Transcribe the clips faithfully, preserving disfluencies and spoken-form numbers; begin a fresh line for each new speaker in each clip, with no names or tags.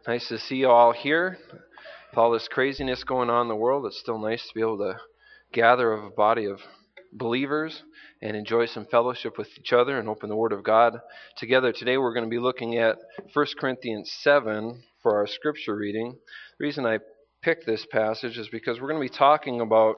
Nice to see you all here. With all this craziness going on in the world, it's still nice to be able to gather of a body of believers and enjoy some fellowship with each other and open the Word of God together. Today we're going to be looking at First Corinthians seven for our scripture reading. The reason I picked this passage is because we're going to be talking about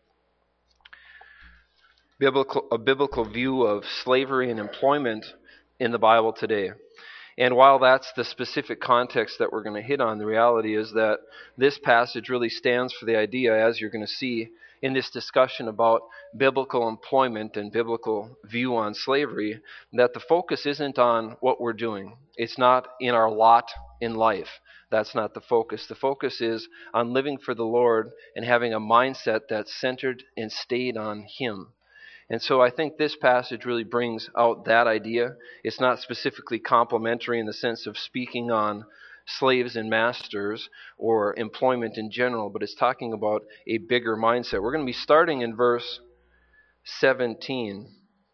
biblical, a biblical view of slavery and employment in the Bible today. And while that's the specific context that we're going to hit on, the reality is that this passage really stands for the idea, as you're going to see in this discussion about biblical employment and biblical view on slavery, that the focus isn't on what we're doing. It's not in our lot in life. That's not the focus. The focus is on living for the Lord and having a mindset that's centered and stayed on Him. And so I think this passage really brings out that idea. It's not specifically complimentary in the sense of speaking on slaves and masters or employment in general, but it's talking about a bigger mindset. We're going to be starting in verse seventeen.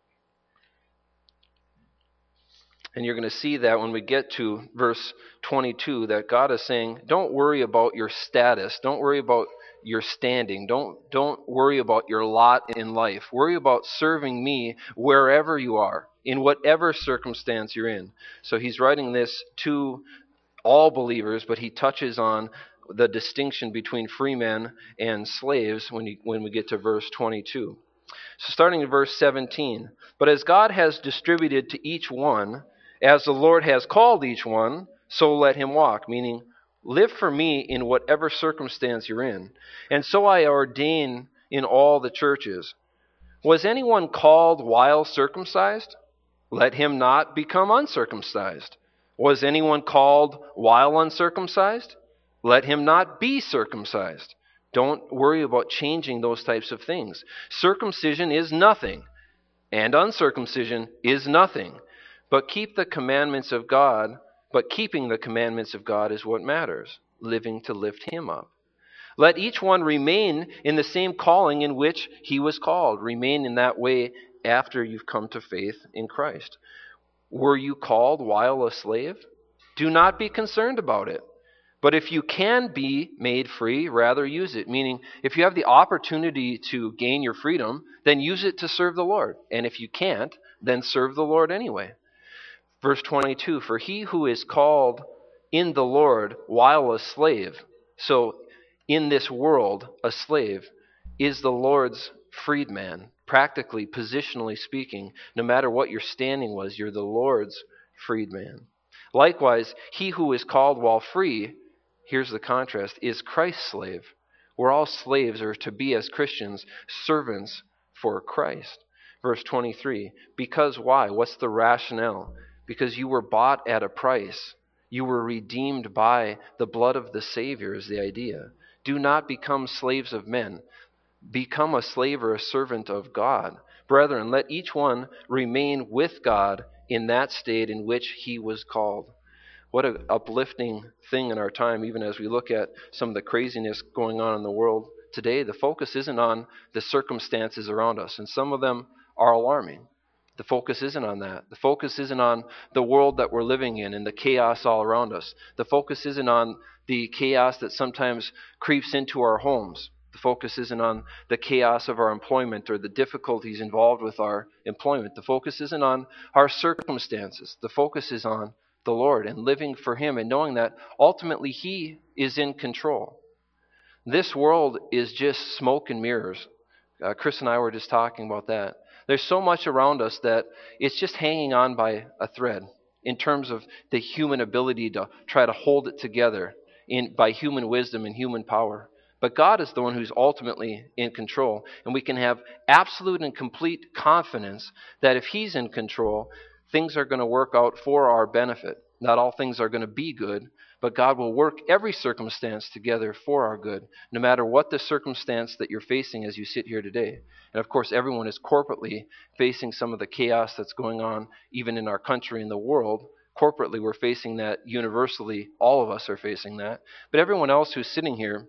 And you're going to see that when we get to verse twenty-two, that God is saying, don't worry about your status. Don't worry about your standing. Don't, don't worry about your lot in life. Worry about serving me wherever you are, in whatever circumstance you're in. So he's writing this to all believers, but he touches on the distinction between free men and slaves when, he, when we get to verse twenty-two. So starting in verse seventeen, but as God has distributed to each one, as the Lord has called each one, so let him walk, meaning live for me in whatever circumstance you're in. And so I ordain in all the churches. Was anyone called while circumcised? Let him not become uncircumcised. Was anyone called while uncircumcised? Let him not be circumcised. Don't worry about changing those types of things. Circumcision is nothing, and uncircumcision is nothing. But keep the commandments of God, but keeping the commandments of God is what matters, living to lift Him up. Let each one remain in the same calling in which he was called. Remain in that way after you've come to faith in Christ. Were you called while a slave? Do not be concerned about it. But if you can be made free, rather use it. Meaning, if you have the opportunity to gain your freedom, then use it to serve the Lord. And if you can't, then serve the Lord anyway. Verse twenty-two, for he who is called in the Lord while a slave, so in this world a slave, is the Lord's freedman. Practically, positionally speaking, no matter what your standing was, you're the Lord's freedman. Likewise, he who is called while free, here's the contrast, is Christ's slave. We're all slaves, or to be as Christians, servants for Christ. Verse twenty-three, because why? What's the rationale? Because you were bought at a price. You were redeemed by the blood of the Savior is the idea. Do not become slaves of men. Become a slave or a servant of God. Brethren, let each one remain with God in that state in which he was called. What an uplifting thing in our time, even as we look at some of the craziness going on in the world today. The focus isn't on the circumstances around us, and some of them are alarming. The focus isn't on that. The focus isn't on the world that we're living in and the chaos all around us. The focus isn't on the chaos that sometimes creeps into our homes. The focus isn't on the chaos of our employment or the difficulties involved with our employment. The focus isn't on our circumstances. The focus is on the Lord and living for Him and knowing that ultimately He is in control. This world is just smoke and mirrors. Uh, Chris and I were just talking about that. There's so much around us that it's just hanging on by a thread in terms of the human ability to try to hold it together in, by human wisdom and human power. But God is the one who's ultimately in control, and we can have absolute and complete confidence that if He's in control, things are going to work out for our benefit. Not all things are going to be good, but God will work every circumstance together for our good, no matter what the circumstance that you're facing as you sit here today. And of course, everyone is corporately facing some of the chaos that's going on, even in our country and the world. Corporately, we're facing that. Universally, all of us are facing that. But everyone else who's sitting here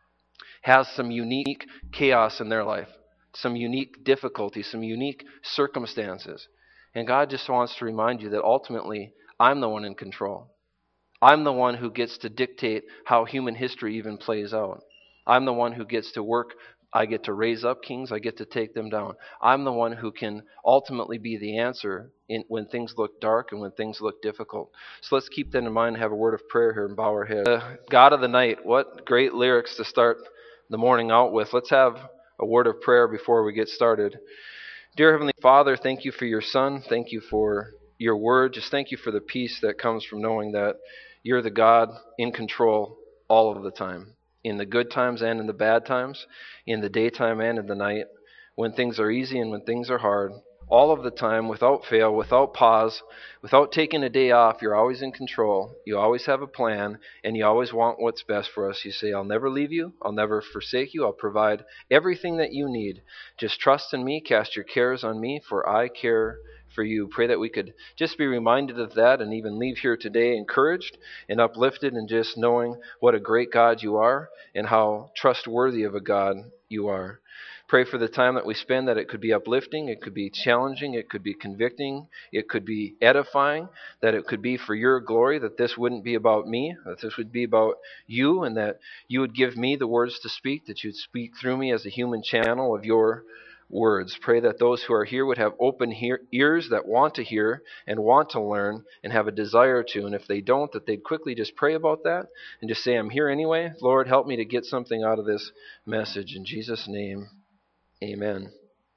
has some unique chaos in their life, some unique difficulties, some unique circumstances. And God just wants to remind you that ultimately, I'm the one in control. I'm the one who gets to dictate how human history even plays out. I'm the one who gets to work. I get to raise up kings. I get to take them down. I'm the one who can ultimately be the answer in, when things look dark and when things look difficult. So let's keep that in mind and have a word of prayer here and bow our head. Uh, God of the night, what great lyrics to start the morning out with. Let's have a word of prayer before we get started. Dear Heavenly Father, thank you for your Son. Thank you for your word. Just thank you for the peace that comes from knowing that you're the God in control all of the time, in the good times and in the bad times, in the daytime and in the night, when things are easy and when things are hard. All of the time, without fail, without pause, without taking a day off, you're always in control. You always have a plan, and you always want what's best for us. You say, I'll never leave you. I'll never forsake you. I'll provide everything that you need. Just trust in me. Cast your cares on me, for I care for you. Pray that we could just be reminded of that and even leave here today encouraged and uplifted and just knowing what a great God you are and how trustworthy of a God you are. Pray for the time that we spend, that it could be uplifting, it could be challenging, it could be convicting, it could be edifying, that it could be for your glory, that this wouldn't be about me, that this would be about you, and that you would give me the words to speak, that you'd speak through me as a human channel of your words. Pray that those who are here would have open hear- ears that want to hear and want to learn and have a desire to. And if they don't, that they'd quickly just pray about that and just say, I'm here anyway. Lord, help me to get something out of this message. In Jesus' name, amen.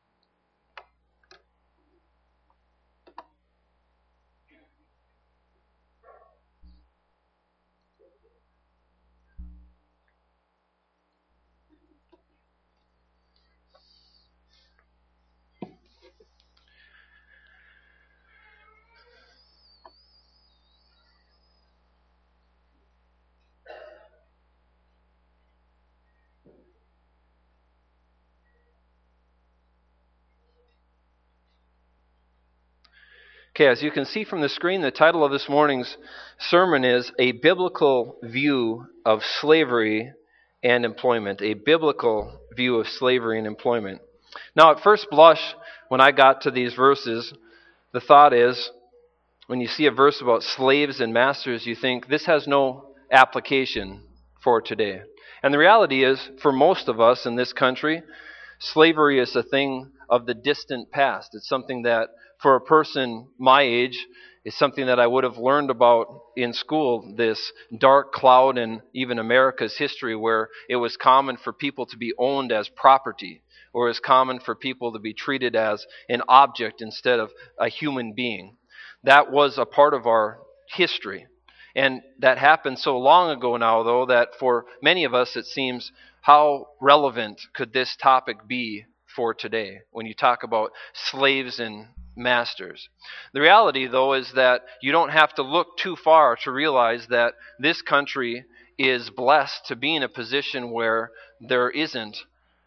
Okay, as you can see from the screen, the title of this morning's sermon is A Biblical View of Slavery and Employment. A Biblical View of Slavery and Employment. Now, at first blush, when I got to these verses, the thought is, when you see a verse about slaves and masters, you think this has no application for today. And the reality is, for most of us in this country, slavery is a thing of the distant past. It's something that, for a person my age, is something that I would have learned about in school, this dark cloud in even America's history where it was common for people to be owned as property, or it was common for people to be treated as an object instead of a human being. That was a part of our history. And that happened so long ago now, though, that for many of us it seems, how relevant could this topic be for today when you talk about slaves and masters? The reality, though, is that you don't have to look too far to realize that this country is blessed to be in a position where there isn't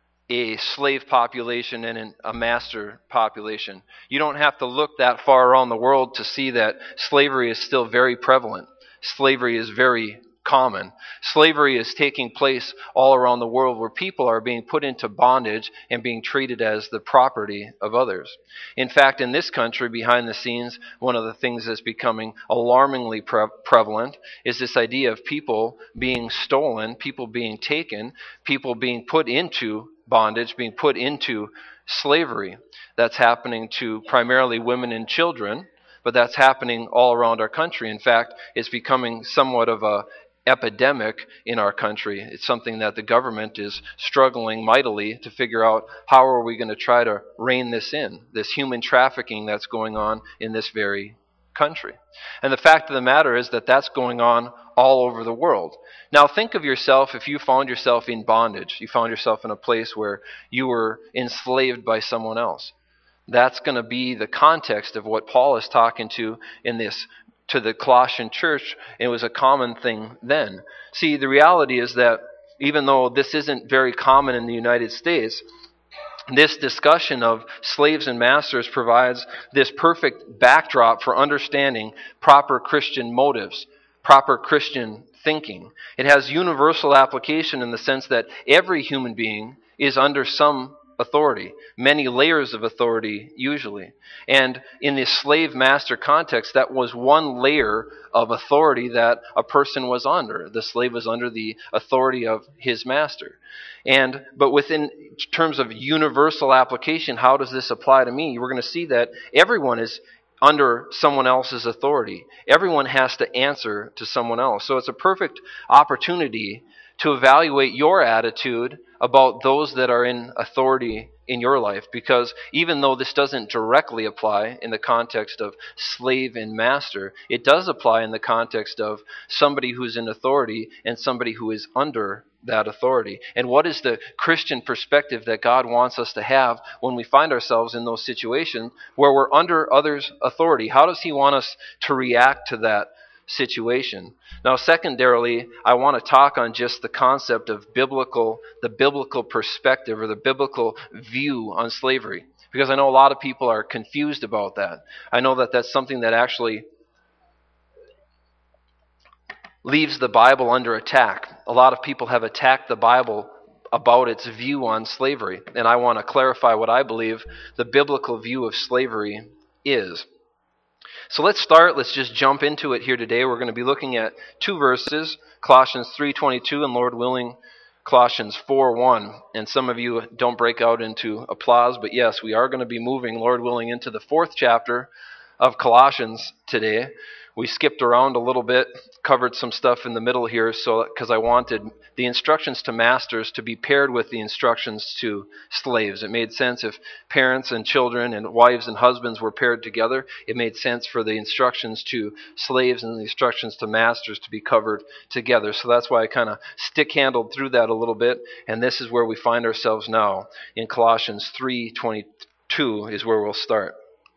a slave population and a master population. You don't have to look that far around the world to see that slavery is still very prevalent. Slavery is very common. Slavery is taking place all around the world where people are being put into bondage and being treated as the property of others. In fact, in this country, behind the scenes, one of the things that's becoming alarmingly pre- prevalent is this idea of people being stolen, people being taken, people being put into bondage, being put into slavery. That's happening to primarily women and children, but that's happening all around our country. In fact, it's becoming somewhat of a epidemic in our country. It's something that the government is struggling mightily to figure out, how are we going to try to rein this in, this human trafficking that's going on in this very country. And the fact of the matter is that that's going on all over the world. Now think of yourself, if you found yourself in bondage, you found yourself in a place where you were enslaved by someone else. That's going to be the context of what Paul is talking to in this, to the Colossian church. It was a common thing then. See, the reality is that even though this isn't very common in the United States, this discussion of slaves and masters provides this perfect backdrop for understanding proper Christian motives, proper Christian thinking. It has universal application in the sense that every human being is under some authority, many layers of authority usually. And in the slave master context, that was one layer of authority that a person was under. The slave was under the authority of his master. And but within terms of universal application, how does this apply to me? We're going to see that everyone is under someone else's authority. Everyone has to answer to someone else. So it's a perfect opportunity to evaluate your attitude about those that are in authority in your life, because even though this doesn't directly apply in the context of slave and master, it does apply in the context of somebody who's in authority and somebody who is under that authority. And what is the Christian perspective that God wants us to have when we find ourselves in those situations where we're under others' authority? How does he want us to react to that situation? Now, secondarily, I want to talk on just the concept of biblical, the biblical perspective or the biblical view on slavery, because I know a lot of people are confused about that. I know that that's something that actually leaves the Bible under attack. A lot of people have attacked the Bible about its view on slavery, and I want to clarify what I believe the biblical view of slavery is. So let's start, let's just jump into it here today. We're going to be looking at two verses, Colossians three twenty-two and Lord willing, Colossians four one. And some of you don't break out into applause, but yes, we are going to be moving, Lord willing, into the fourth chapter of Colossians today. We skipped around a little bit, covered some stuff in the middle here, so because I wanted the instructions to masters to be paired with the instructions to slaves. It made sense if parents and children and wives and husbands were paired together. It made sense for the instructions to slaves and the instructions to masters to be covered together. So that's why I kind of stick-handled through that a little bit, and this is where we find ourselves now. In Colossians three twenty-two is where we'll start.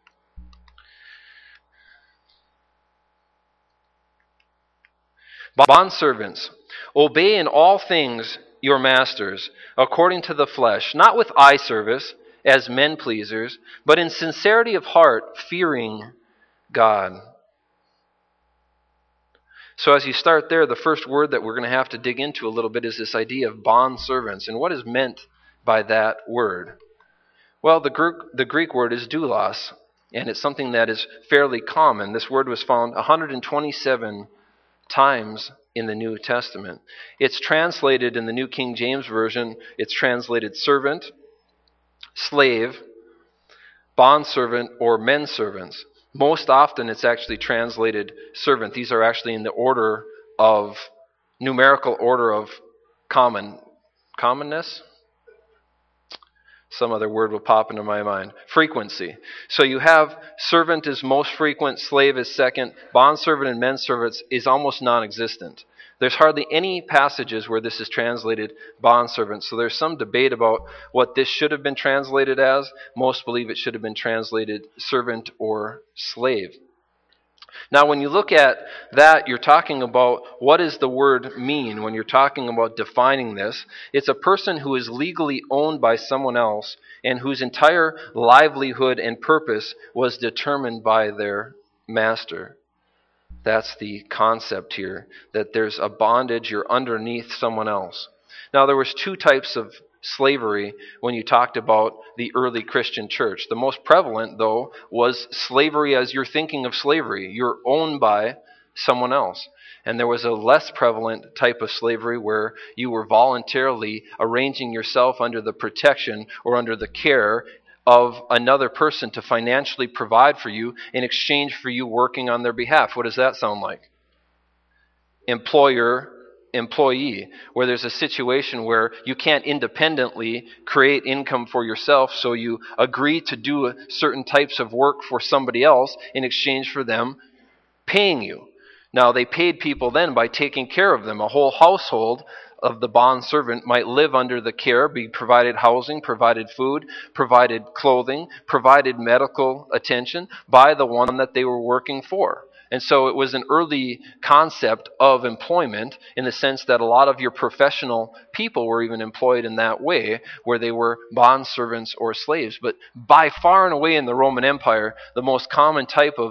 Bondservants, obey in all things your masters, according to the flesh, not with eye service as men pleasers, but in sincerity of heart, fearing God. So as you start there, the first word that we're going to have to dig into a little bit is this idea of bondservants. And what is meant by that word? Well, the Greek, the Greek word is doulos, and it's something that is fairly common. This word was found one hundred twenty-seven times in the New Testament. It's translated in the New King James Version, it's translated servant, slave, bondservant, or menservants. Most often it's actually translated servant. These are actually in the order of, numerical order of common, commonness? Some other word will pop into my mind. Frequency. So you have servant is most frequent, slave is second, bondservant and menservants is almost non-existent. There's hardly any passages where this is translated bondservant. So there's some debate about what this should have been translated as. Most believe it should have been translated servant or slave. Now, when you look at that, you're talking about what does the word mean when you're talking about defining this. It's a person who is legally owned by someone else and whose entire livelihood and purpose was determined by their master. That's the concept here, that there's a bondage, you're underneath someone else. Now, there was two types of slavery when you talked about the early Christian church. The most prevalent, though, was slavery as you're thinking of slavery. You're owned by someone else. And there was a less prevalent type of slavery where you were voluntarily arranging yourself under the protection or under the care of another person to financially provide for you in exchange for you working on their behalf. What does that sound like? Employer employee, where there's a situation where you can't independently create income for yourself, so you agree to do certain types of work for somebody else in exchange for them paying you. Now, they paid people then by taking care of them. A whole household of the bondservant might live under the care, be provided housing, provided food, provided clothing, provided medical attention by the one that they were working for. And so it was an early concept of employment in the sense that a lot of your professional people were even employed in that way, where they were bondservants or slaves. But by far and away in the Roman Empire, the most common type of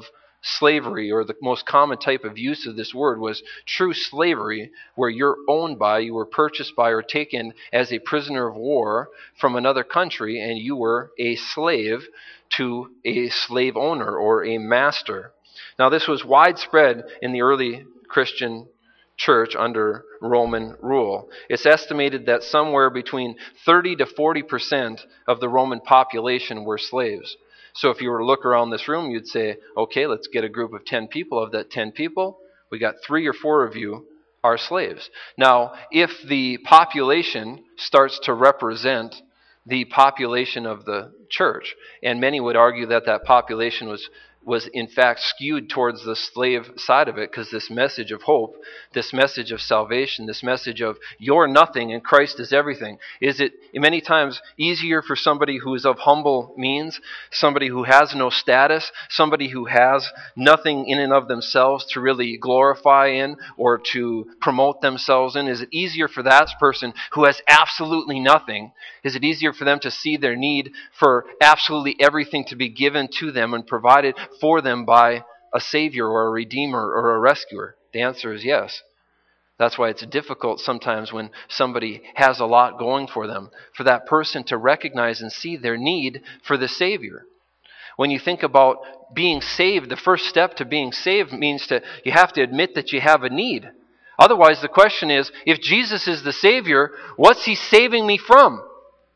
slavery, or the most common type of use of this word, was true slavery, where you're owned by, you were purchased by, or taken as a prisoner of war from another country, and you were a slave to a slave owner or a master. Now, this was widespread in the early Christian church under Roman rule. It's estimated that somewhere between thirty to forty percent of the Roman population were slaves. So if you were to look around this room, you'd say, okay, let's get a group of ten people. Of that ten people, we got three or four of you are slaves. Now, if the population starts to represent the population of the church, and many would argue that that population was was in fact skewed towards the slave side of it, because this message of hope, this message of salvation, this message of you're nothing and Christ is everything. Is it many times easier for somebody who is of humble means, somebody who has no status, somebody who has nothing in and of themselves to really glorify in or to promote themselves in? Is it easier for that person who has absolutely nothing? Is it easier for them to see their need for absolutely everything to be given to them and provided for them by a Savior or a Redeemer or a Rescuer? The answer is yes. That's why it's difficult sometimes when somebody has a lot going for them, for that person to recognize and see their need for the Savior. When you think about being saved, the first step to being saved means to you have to admit that you have a need. Otherwise, the question is, if Jesus is the Savior, what's He saving me from?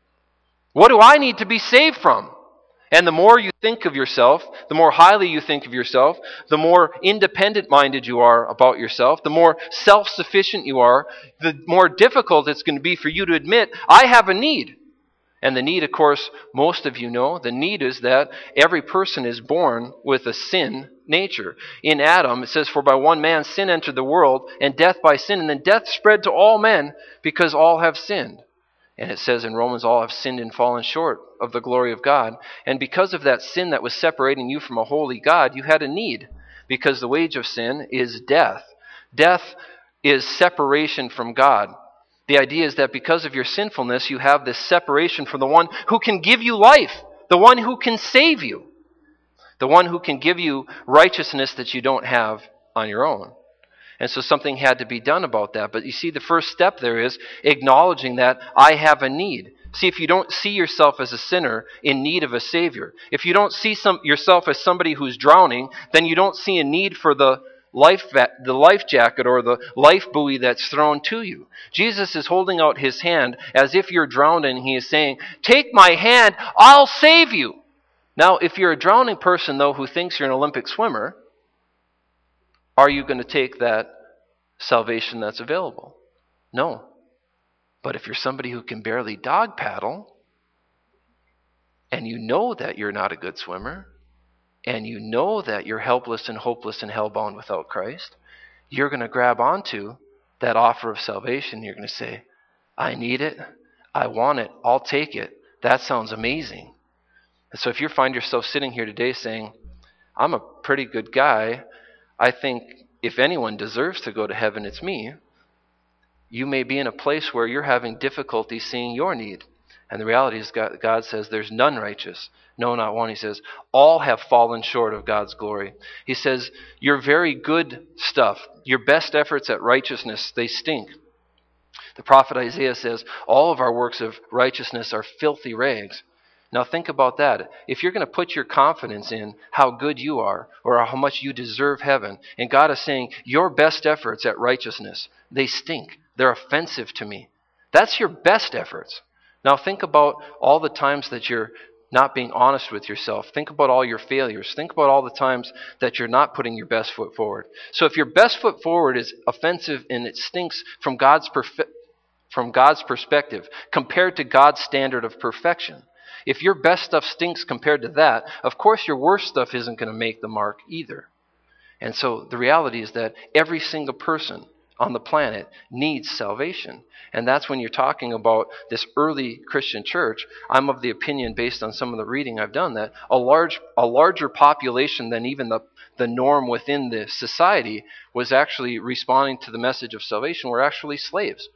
What do I need to be saved from? And the more you think of yourself, the more highly you think of yourself, the more independent-minded you are about yourself, the more self-sufficient you are, the more difficult it's going to be for you to admit, I have a need. And the need, of course, most of you know, the need is that every person is born with a sin nature. In Adam, it says, for by one man sin entered the world, and death by sin, and then death spread to all men because all have sinned. And it says in Romans, all have sinned and fallen short of the glory of God. And because of that sin that was separating you from a holy God, you had a need. Because the wage of sin is death. Death is separation from God. The idea is that because of your sinfulness, you have this separation from the one who can give you life. The one who can save you. The one who can give you righteousness that you don't have on your own. And so something had to be done about that. But you see, the first step there is acknowledging that I have a need. See, if you don't see yourself as a sinner in need of a Savior, if you don't see some, yourself as somebody who's drowning, then you don't see a need for the life, the life jacket or the life buoy that's thrown to you. Jesus is holding out His hand as if you're drowning, and He is saying, take my hand, I'll save you. Now, if you're a drowning person, though, who thinks you're an Olympic swimmer, are you going to take that salvation that's available? No. But if you're somebody who can barely dog paddle, and you know that you're not a good swimmer, and you know that you're helpless and hopeless and hellbound without Christ, you're going to grab onto that offer of salvation. You're going to say, I need it. I want it. I'll take it. That sounds amazing. And so if you find yourself sitting here today saying, I'm a pretty good guy, I think if anyone deserves to go to heaven, it's me. You may be in a place where you're having difficulty seeing your need. And the reality is God, God says there's none righteous. No, not one. He says all have fallen short of God's glory. He says your very good stuff, your best efforts at righteousness, they stink. The prophet Isaiah says all of our works of righteousness are filthy rags. Now think about that. If you're going to put your confidence in how good you are or how much you deserve heaven, and God is saying your best efforts at righteousness, they stink. They're offensive to me. That's your best efforts. Now think about all the times that you're not being honest with yourself. Think about all your failures. Think about all the times that you're not putting your best foot forward. So if your best foot forward is offensive and it stinks from God's perfe- from God's perspective compared to God's standard of perfection, if your best stuff stinks compared to that, of course your worst stuff isn't going to make the mark either. And so the reality is that every single person on the planet needs salvation. And that's when you're talking about this early Christian church. I'm of the opinion, based on some of the reading I've done, that a large, a larger population than even the, the norm within the society was actually responding to the message of salvation were actually slaves.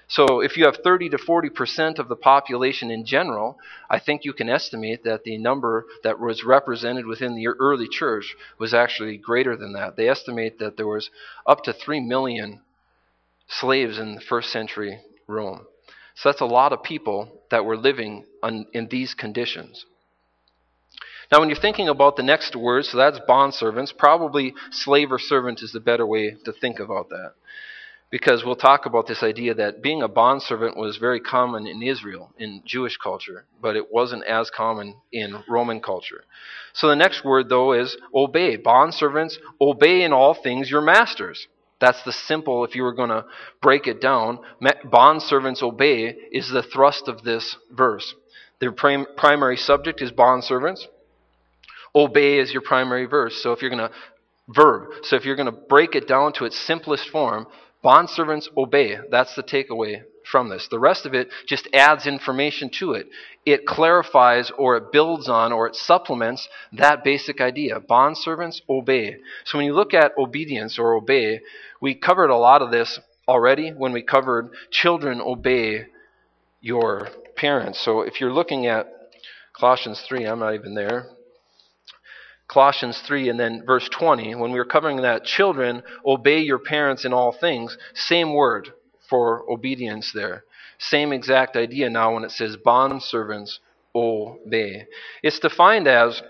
So if you have thirty to forty percent of the population in general, I think you can estimate that the number that was represented within the early church was actually greater than that. They estimate that there was up to three million slaves in the first century Rome. So that's a lot of people that were living on, in these conditions. Now, when you're thinking about the next word, so that's bondservants, probably slave or servant is the better way to think about that. Because we'll talk about this idea that being a bondservant was very common in Israel, in Jewish culture, but it wasn't as common in Roman culture. So the next word, though, is obey. Bondservants, obey in all things your masters. That's the simple, if you were going to break it down, bondservants obey is the thrust of this verse. Their prim- primary subject is bondservants. Obey is your primary verse. So if you're going to, verb. So if you're going to break it down to its simplest form, bondservants obey. That's the takeaway from this. The rest of it just adds information to it. It clarifies or it builds on or it supplements that basic idea. Bondservants obey. So when you look at obedience or obey, we covered a lot of this already when we covered children obey your parents. So if you're looking at Colossians three, I'm not even there. Colossians three and then verse twenty, when we were covering that, children, obey your parents in all things. Same word for obedience there. Same exact idea now when it says bondservants obey. It's defined as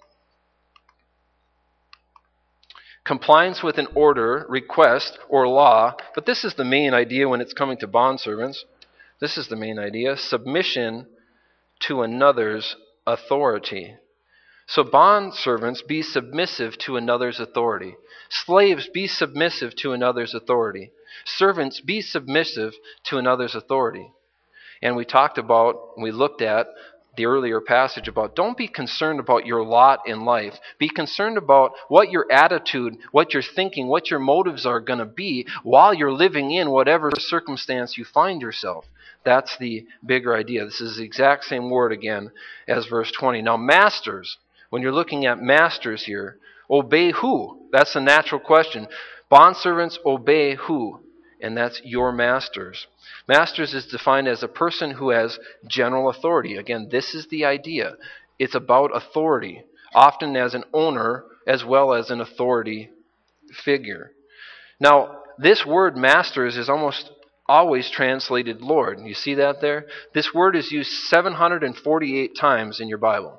compliance with an order, request, or law. But this is the main idea when it's coming to bondservants. This is the main idea. Submission to another's authority. So bondservants, be submissive to another's authority. Slaves, be submissive to another's authority. Servants, be submissive to another's authority. And we talked about, we looked at the earlier passage about don't be concerned about your lot in life. Be concerned about what your attitude, what you're thinking, what your motives are going to be while you're living in whatever circumstance you find yourself. That's the bigger idea. This is the exact same word again as verse twenty. Now, masters, when you're looking at masters here, obey who? That's the natural question. Bondservants, obey who? And that's your masters. Masters is defined as a person who has general authority. Again, this is the idea. It's about authority, often as an owner as well as an authority figure. Now, this word masters is almost always translated Lord. You see that there? This word is used seven hundred forty-eight times in your Bible.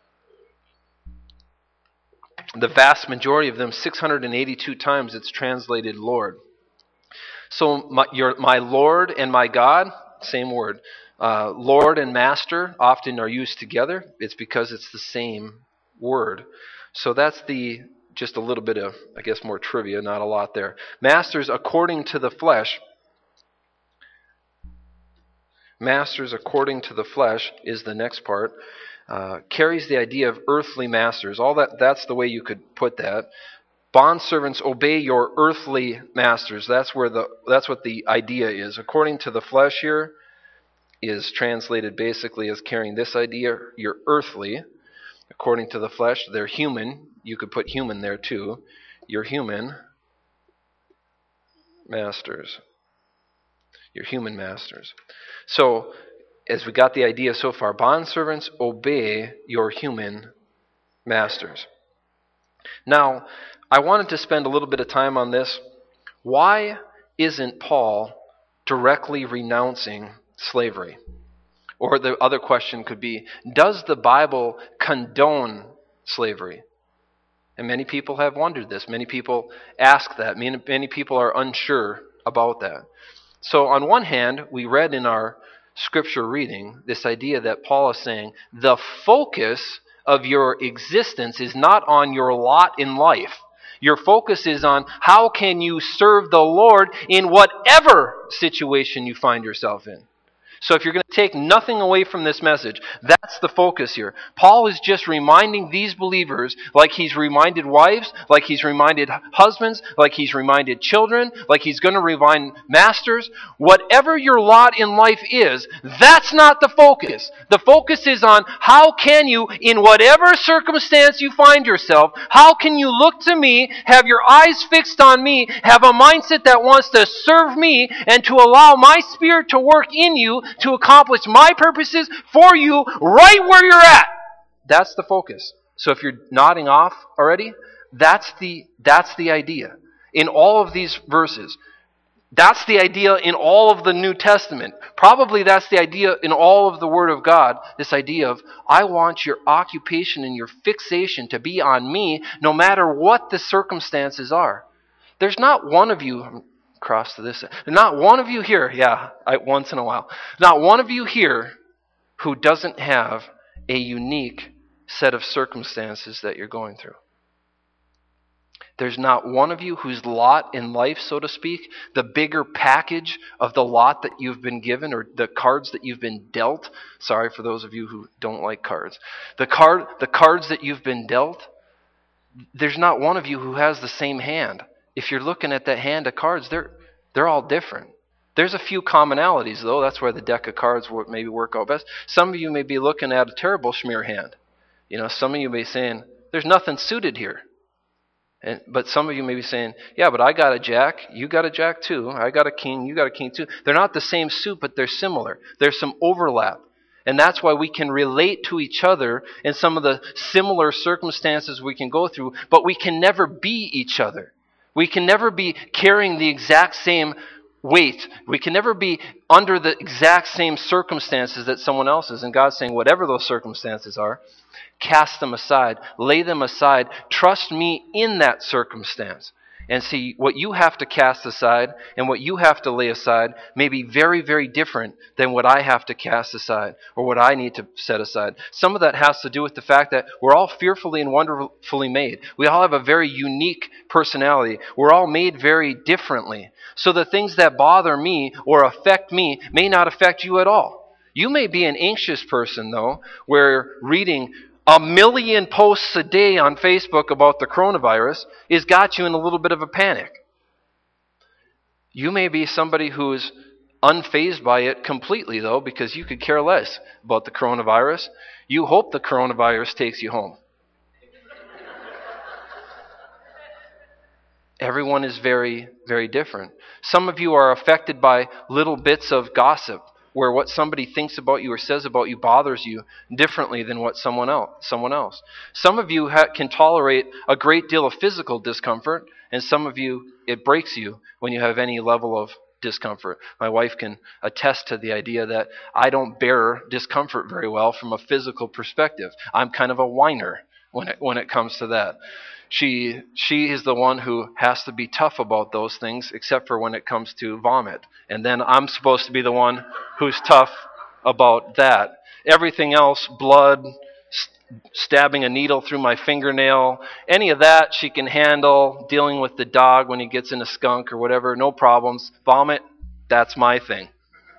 The vast majority of them, six hundred eighty-two times, it's translated Lord. So my, your, my Lord and my God, same word. Uh, Lord and Master often are used together. It's because it's the same word. So that's the just a little bit of, I guess, more trivia, not a lot there. Masters according to the flesh. Masters according to the flesh is the next part. Uh, carries the idea of earthly masters. All that, that's the way you could put that. Bondservants, obey your earthly masters. That's where the that's what the idea is. According to the flesh here is translated basically as carrying this idea. You're earthly. According to the flesh, they're human. You could put human there too. You're human masters. You're human masters. So, as we got the idea so far, bondservants, obey your human masters. Now, I wanted to spend a little bit of time on this. Why isn't Paul directly renouncing slavery? Or the other question could be, does the Bible condone slavery? And many people have wondered this. Many people ask that. Many, many people are unsure about that. So on one hand, we read in our scripture reading this idea that Paul is saying the focus of your existence is not on your lot in life. Your focus is on how can you serve the Lord in whatever situation you find yourself in. So if you're going to take nothing away from this message, that's the focus here. Paul is just reminding these believers, like he's reminded wives, like he's reminded husbands, like he's reminded children, like he's going to remind masters. Whatever your lot in life is, that's not the focus. The focus is on how can you, in whatever circumstance you find yourself, how can you look to me, have your eyes fixed on me, have a mindset that wants to serve me and to allow my Spirit to work in you to accomplish my purposes for you right where you're at. That's the focus. So if you're nodding off already, that's the that's the idea in all of these verses. That's the idea in all of the New Testament. Probably that's the idea in all of the Word of God. This idea of, I want your occupation and your fixation to be on me no matter what the circumstances are. There's not one of you, cross to this, not one of you here, yeah, I, once in a while, not one of you here who doesn't have a unique set of circumstances that you're going through. There's not one of you whose lot in life, so to speak, the bigger package of the lot that you've been given or the cards that you've been dealt. Sorry for those of you who don't like cards. The card, the cards that you've been dealt, there's not one of you who has the same hand. If you're looking at that hand of cards, they're they're all different. There's a few commonalities, though. That's where the deck of cards will maybe work out best. Some of you may be looking at a terrible schmear hand. You know, some of you may be saying, there's nothing suited here. And, but some of you may be saying, yeah, but I got a jack, you got a jack too, I got a king, you got a king too. They're not the same suit, but they're similar. There's some overlap. And that's why we can relate to each other in some of the similar circumstances we can go through, but we can never be each other. We can never be carrying the exact same weight. We can never be under the exact same circumstances that someone else is. And God's saying, whatever those circumstances are, cast them aside, lay them aside, trust me in that circumstance. And see, what you have to cast aside and what you have to lay aside may be very, very different than what I have to cast aside or what I need to set aside. Some of that has to do with the fact that we're all fearfully and wonderfully made. We all have a very unique personality. We're all made very differently. So the things that bother me or affect me may not affect you at all. You may be an anxious person, though, where reading a million posts a day on Facebook about the coronavirus has got you in a little bit of a panic. You may be somebody who's unfazed by it completely, though, because you could care less about the coronavirus. You hope the coronavirus takes you home. Everyone is very, very different. Some of you are affected by little bits of gossip, where what somebody thinks about you or says about you bothers you differently than what someone else. Someone else. Some of you ha- can tolerate a great deal of physical discomfort, and some of you, it breaks you when you have any level of discomfort. My wife can attest to the idea that I don't bear discomfort very well from a physical perspective. I'm kind of a whiner when it, when it comes to that. She she is the one who has to be tough about those things, except for when it comes to vomit. And then I'm supposed to be the one who's tough about that. Everything else, blood, st- stabbing a needle through my fingernail, any of that she can handle. Dealing with the dog when he gets in a skunk or whatever, no problems. Vomit, that's my thing.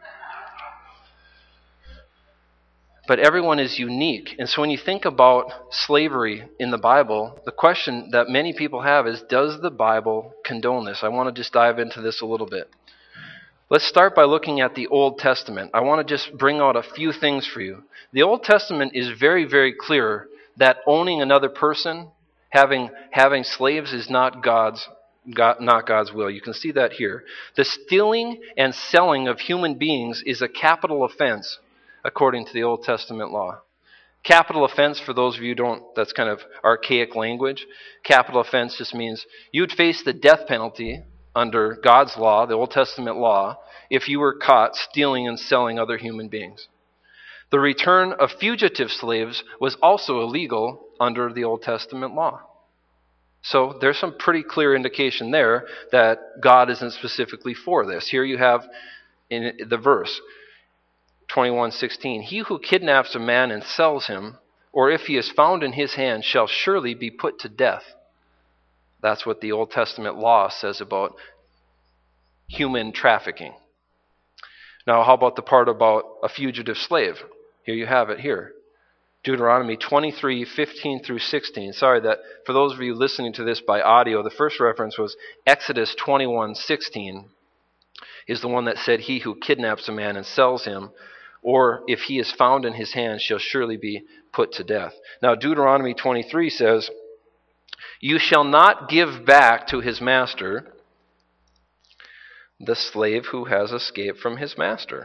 But everyone is unique. And so when you think about slavery in the Bible, the question that many people have is, does the Bible condone this? I want to just dive into this a little bit. Let's start by looking at the Old Testament. I want to just bring out a few things for you. The Old Testament is very, very clear that owning another person, having having slaves, is not God's God, not God's will. You can see that here. The stealing and selling of human beings is a capital offense according to the Old Testament law. Capital offense, for those of you who don't, that's kind of archaic language. Capital offense just means you'd face the death penalty under God's law, the Old Testament law, if you were caught stealing and selling other human beings. The return of fugitive slaves was also illegal under the Old Testament law. So there's some pretty clear indication there that God isn't specifically for this. Here you have in the verse, twenty-one sixteen, he who kidnaps a man and sells him, or if he is found in his hand, shall surely be put to death. That's what the Old Testament law says about human trafficking. Now, how about the part about a fugitive slave? Here you have it here. Deuteronomy twenty-three, fifteen through sixteen. Sorry that for those of you listening to this by audio, the first reference was Exodus twenty-one, sixteen is the one that said, "He who kidnaps a man and sells him, or if he is found in his hands, shall surely be put to death." Now, Deuteronomy twenty-three says, "You shall not give back to his master the slave who has escaped from his master."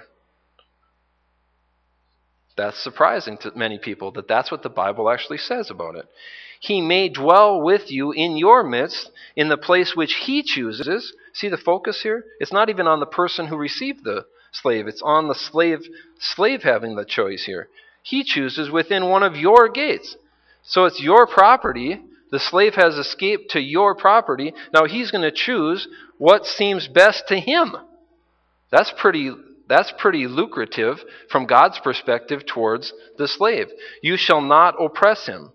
That's surprising to many people that that's what the Bible actually says about it. "He may dwell with you in your midst in the place which he chooses." See the focus here? It's not even on the person who received the slave. It's on the slave slave having the choice here. He chooses within one of your gates. So it's your property. The slave has escaped to your property. Now he's going to choose what seems best to him. That's pretty That's pretty lucrative from God's perspective towards the slave. "You shall not oppress him."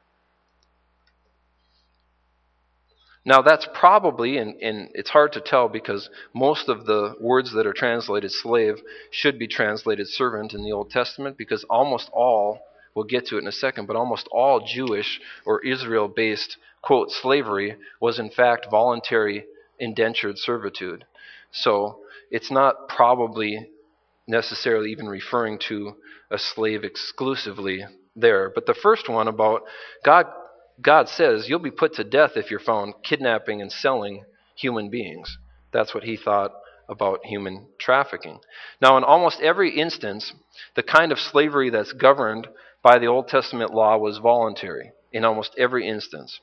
Now that's probably, and, and it's hard to tell because most of the words that are translated slave should be translated servant in the Old Testament, because almost all, we'll get to it in a second, but almost all Jewish or Israel-based, quote, slavery was in fact voluntary indentured servitude. So it's not probably necessarily even referring to a slave exclusively there. But the first one about God, God says you'll be put to death if you're found kidnapping and selling human beings. That's what he thought about human trafficking. Now, in almost every instance, the kind of slavery that's governed by the Old Testament law was voluntary. In almost every instance,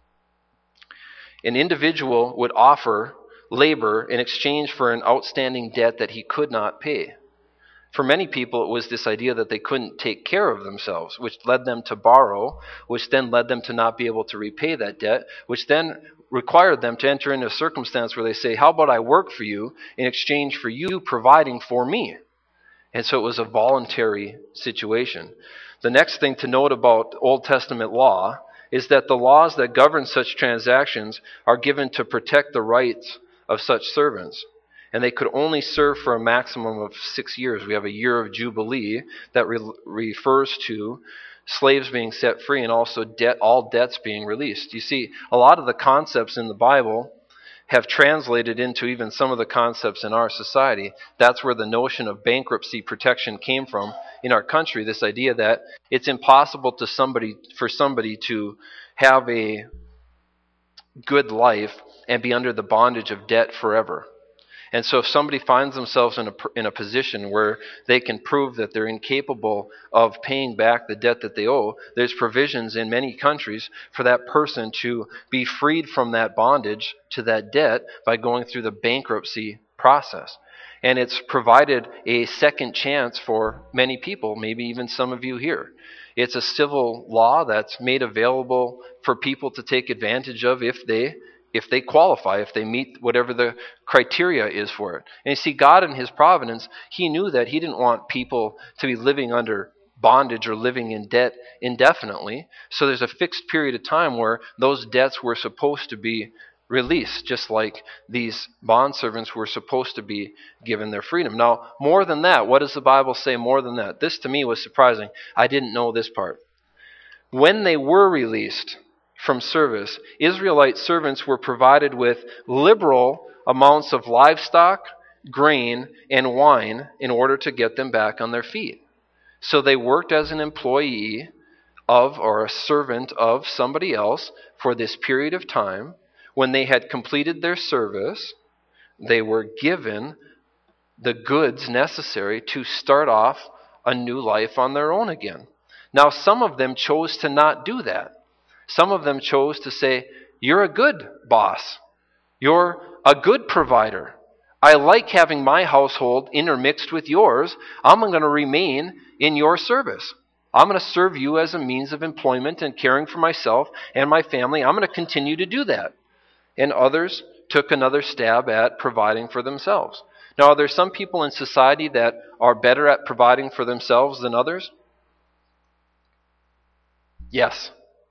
an individual would offer labor in exchange for an outstanding debt that he could not pay. For many people, it was this idea that they couldn't take care of themselves, which led them to borrow, which then led them to not be able to repay that debt, which then required them to enter into a circumstance where they say, "How about I work for you in exchange for you providing for me?" And so it was a voluntary situation. The next thing to note about Old Testament law is that the laws that govern such transactions are given to protect the rights of such servants. And they could only serve for a maximum of six years. We have a year of Jubilee that re- refers to slaves being set free and also debt, all debts being released. You see, a lot of the concepts in the Bible have translated into even some of the concepts in our society. That's where the notion of bankruptcy protection came from in our country, this idea that it's impossible to somebody for somebody to have a good life and be under the bondage of debt forever. And so if somebody finds themselves in a, in a position where they can prove that they're incapable of paying back the debt that they owe, there's provisions in many countries for that person to be freed from that bondage to that debt by going through the bankruptcy process. And it's provided a second chance for many people, maybe even some of you here. It's a civil law that's made available for people to take advantage of if they if they qualify, if they meet whatever the criteria is for it. And you see, God in his providence, he knew that he didn't want people to be living under bondage or living in debt indefinitely. So there's a fixed period of time where those debts were supposed to be released, just like these bondservants were supposed to be given their freedom. Now, more than that, what does the Bible say more than that? This to me was surprising. I didn't know this part. When they were released from service, Israelite servants were provided with liberal amounts of livestock, grain, and wine in order to get them back on their feet. So they worked as an employee of or a servant of somebody else for this period of time. When they had completed their service, they were given the goods necessary to start off a new life on their own again. Now, some of them chose to not do that. Some of them chose to say, "You're a good boss. You're a good provider. I like having my household intermixed with yours. I'm going to remain in your service. I'm going to serve you as a means of employment and caring for myself and my family. I'm going to continue to do that." And others took another stab at providing for themselves. Now, are there some people in society that are better at providing for themselves than others? Yes.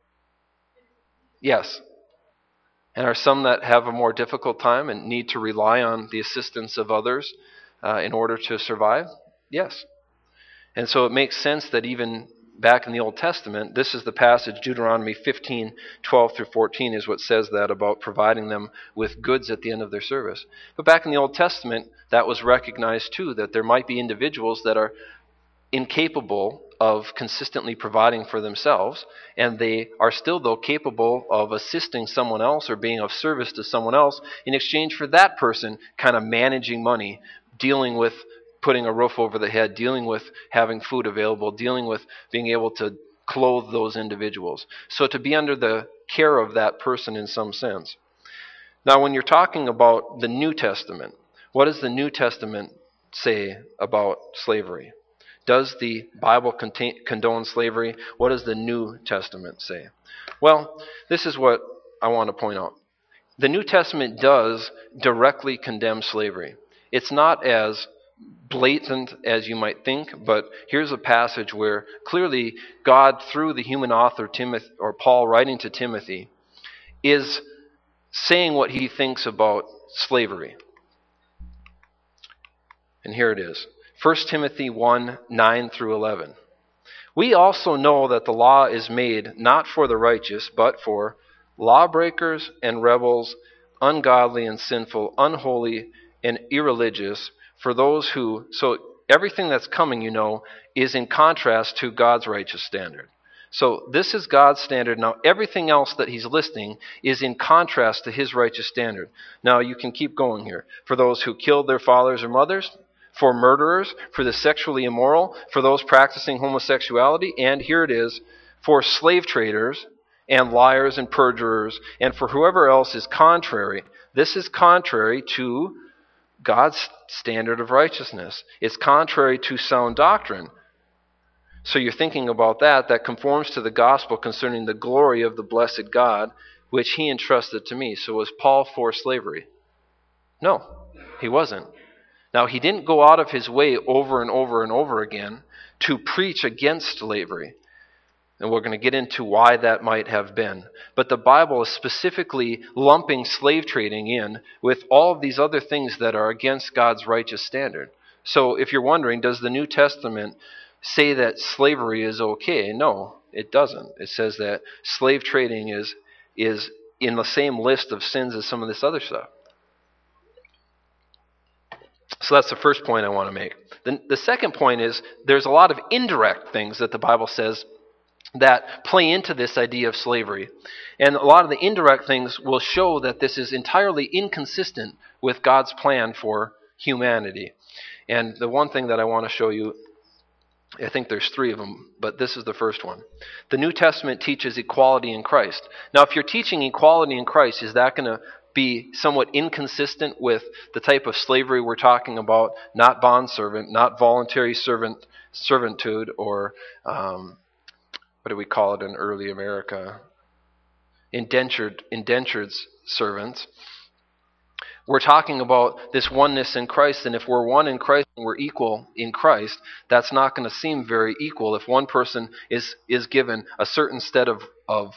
Yes. And are some that have a more difficult time and need to rely on the assistance of others uh, in order to survive? Yes. And so it makes sense that even back in the Old Testament, this is the passage, Deuteronomy fifteen, twelve through fourteen is what says that about providing them with goods at the end of their service. But back in the Old Testament, that was recognized too, that there might be individuals that are incapable of consistently providing for themselves, and they are still, though, capable of assisting someone else or being of service to someone else in exchange for that person kind of managing money, dealing with putting a roof over the head, dealing with having food available, dealing with being able to clothe those individuals. So to be under the care of that person in some sense. Now, when you're talking about the New Testament, what does the New Testament say about slavery? Does the Bible contain, condone slavery? What does the New Testament say? Well, this is what I want to point out. The New Testament does directly condemn slavery. It's not as blatant as you might think, but here's a passage where clearly God, through the human author Timothy, or Paul writing to Timothy, is saying what he thinks about slavery. And here it is. First Timothy one, nine through eleven. We also know that the law is made not for the righteous, but for lawbreakers and rebels, ungodly and sinful, unholy and irreligious, for those who... So everything that's coming, you know, is in contrast to God's righteous standard. So this is God's standard. Now everything else that he's listing is in contrast to his righteous standard. Now you can keep going here. For those who killed their fathers or mothers, for murderers, for the sexually immoral, for those practicing homosexuality, and here it is, for slave traders and liars and perjurers, and for whoever else is contrary. This is contrary to God's standard of righteousness. It's contrary to sound doctrine. So you're thinking about that, that conforms to the gospel concerning the glory of the blessed God, which he entrusted to me. So was Paul for slavery? No, he wasn't. Now, he didn't go out of his way over and over and over again to preach against slavery. And we're going to get into why that might have been. But the Bible is specifically lumping slave trading in with all of these other things that are against God's righteous standard. So if you're wondering, does the New Testament say that slavery is okay? No, it doesn't. It says that slave trading is, is in the same list of sins as some of this other stuff. So that's the first point I want to make. The, the second point is there's a lot of indirect things that the Bible says that play into this idea of slavery. And a lot of the indirect things will show that this is entirely inconsistent with God's plan for humanity. And the one thing that I want to show you, I think there's three of them, but this is the first one. The New Testament teaches equality in Christ. Now, if you're teaching equality in Christ, is that going to be somewhat inconsistent with the type of slavery we're talking about, not bondservant, not voluntary servant servitude, or um, what do we call it in early America? Indentured, indentured servants. We're talking about this oneness in Christ, and if we're one in Christ and we're equal in Christ, that's not going to seem very equal. If one person is, is given a certain set of, of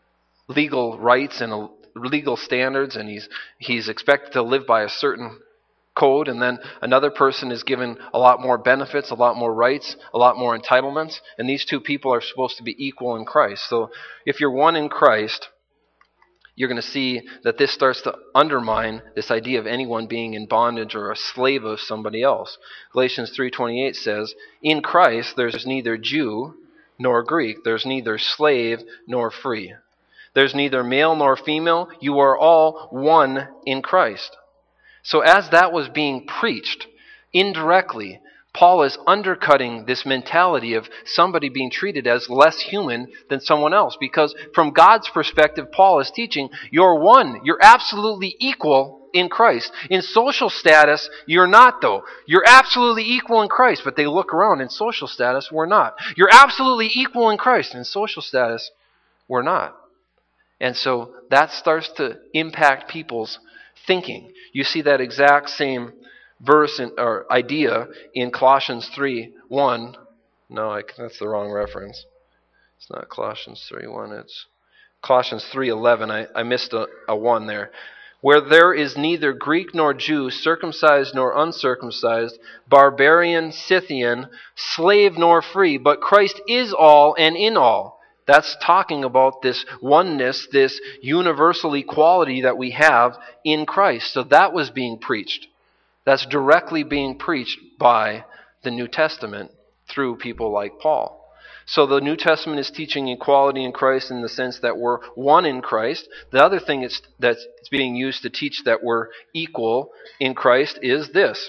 legal rights and a legal standards, and he's he's expected to live by a certain code, and then another person is given a lot more benefits, a lot more rights, a lot more entitlements, and these two people are supposed to be equal in Christ. So if you're one in Christ, you're going to see that this starts to undermine this idea of anyone being in bondage or a slave of somebody else. Galatians three twenty-eight says, in Christ there's neither Jew nor Greek, there's neither slave nor free. There's neither male nor female. You are all one in Christ. So as that was being preached, indirectly, Paul is undercutting this mentality of somebody being treated as less human than someone else. Because from God's perspective, Paul is teaching, you're one. You're absolutely equal in Christ. In social status, you're not, though. You're absolutely equal in Christ. But they look around. In social status, we're not. You're absolutely equal in Christ. In social status, we're not. And so that starts to impact people's thinking. You see that exact same verse in, or idea in Colossians three one. No, I, that's the wrong reference. It's not Colossians three one. It's Colossians three eleven. I, I missed a, a one there. where there is neither Greek nor Jew, circumcised nor uncircumcised, barbarian, Scythian, slave nor free, but Christ is all and in all. That's talking about this oneness, this universal equality that we have in Christ. So that was being preached. That's directly being preached by the New Testament through people like Paul. So the New Testament is teaching equality in Christ in the sense that we're one in Christ. The other thing it's, that's being used to teach that we're equal in Christ is this,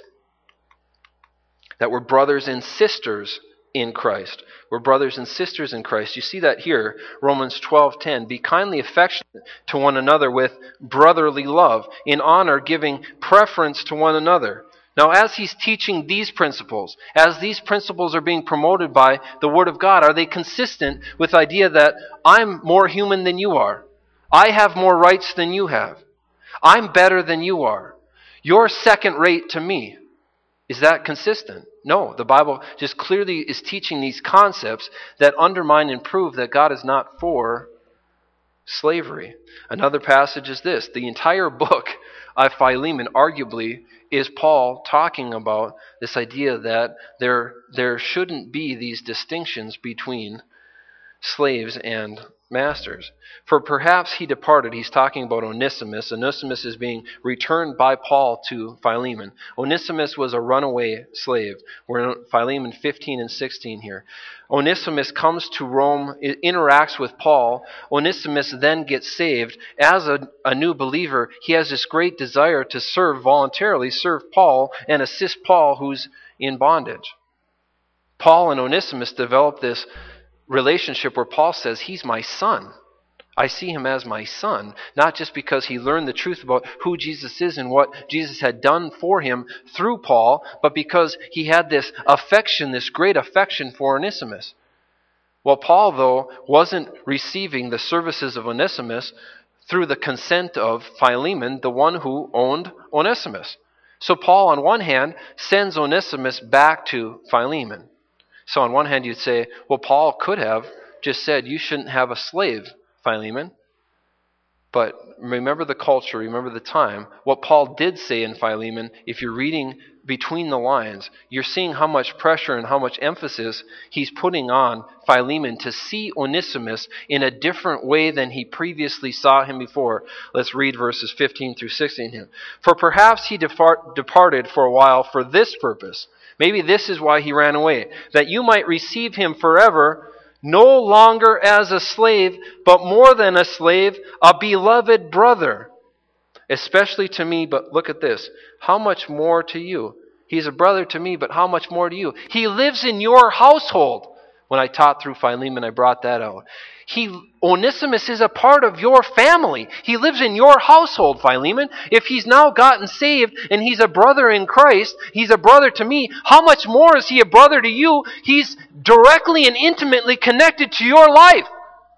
that we're brothers and sisters in Christ. We're brothers and sisters in Christ. You see that here, Romans twelve ten. Be kindly affectionate to one another with brotherly love, in honor giving preference to one another. Now, as he's teaching these principles, as these principles are being promoted by the Word of God, are they consistent with the idea that I'm more human than you are? I have more rights than you have. I'm better than you are. You're second rate to me. Is that consistent? No, the Bible just clearly is teaching these concepts that undermine and prove that God is not for slavery. Another passage is this. The entire book of Philemon arguably is Paul talking about this idea that there, there shouldn't be these distinctions between slaves and masters. For perhaps he departed, he's talking about Onesimus. Onesimus is being returned by Paul to Philemon. Onesimus was a runaway slave. We're in Philemon fifteen and sixteen here. Onesimus comes to Rome, interacts with Paul. Onesimus then gets saved. As a, a new believer, he has this great desire to serve voluntarily, serve Paul, and assist Paul who's in bondage. Paul and Onesimus develop this relationship where Paul says, he's my son. I see him as my son, not just because he learned the truth about who Jesus is and what Jesus had done for him through Paul, but because he had this affection, this great affection for Onesimus. Well, Paul, though, wasn't receiving the services of Onesimus through the consent of Philemon, the one who owned Onesimus. So Paul, on one hand, sends Onesimus back to Philemon. So on one hand, you'd say, well, Paul could have just said, you shouldn't have a slave, Philemon. But remember the culture, remember the time. What Paul did say in Philemon, if you're reading between the lines, you're seeing how much pressure and how much emphasis he's putting on Philemon to see Onesimus in a different way than he previously saw him before. Let's read verses fifteen through sixteen here. For perhaps he depart, departed for a while for this purpose. Maybe this is why he ran away, that you might receive him forever, no longer as a slave, but more than a slave, a beloved brother, especially to me. But look at this. How much more to you? He's a brother to me, but how much more to you? He lives in your household. When I taught through Philemon, I brought that out. He, Onesimus is a part of your family. He lives in your household, Philemon. If he's now gotten saved and he's a brother in Christ, he's a brother to me, how much more is he a brother to you? He's directly and intimately connected to your life.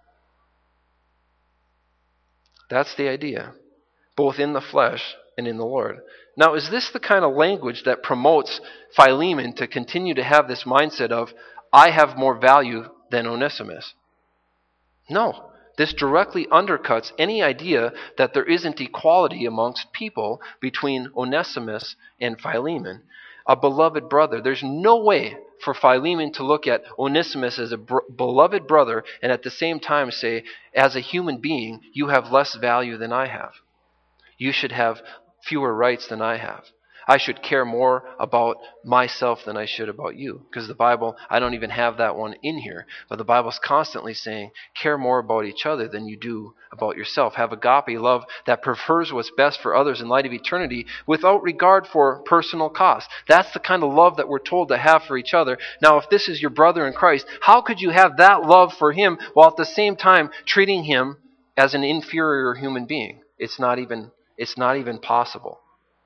That's the idea, both in the flesh and in the Lord. Now, is this the kind of language that promotes Philemon to continue to have this mindset of, I have more value than Onesimus? No. This directly undercuts any idea that there isn't equality amongst people between Onesimus and Philemon. A beloved brother. There's no way for Philemon to look at Onesimus as a br- beloved brother and at the same time say, as a human being, you have less value than I have. You should have fewer rights than I have. I should care more about myself than I should about you. Because the Bible, I don't even have that one in here, but the Bible's constantly saying, care more about each other than you do about yourself. Have agape love that prefers what's best for others in light of eternity without regard for personal cost. That's the kind of love that we're told to have for each other. Now, if this is your brother in Christ, how could you have that love for him while at the same time treating him as an inferior human being? It's not even, it's not even possible.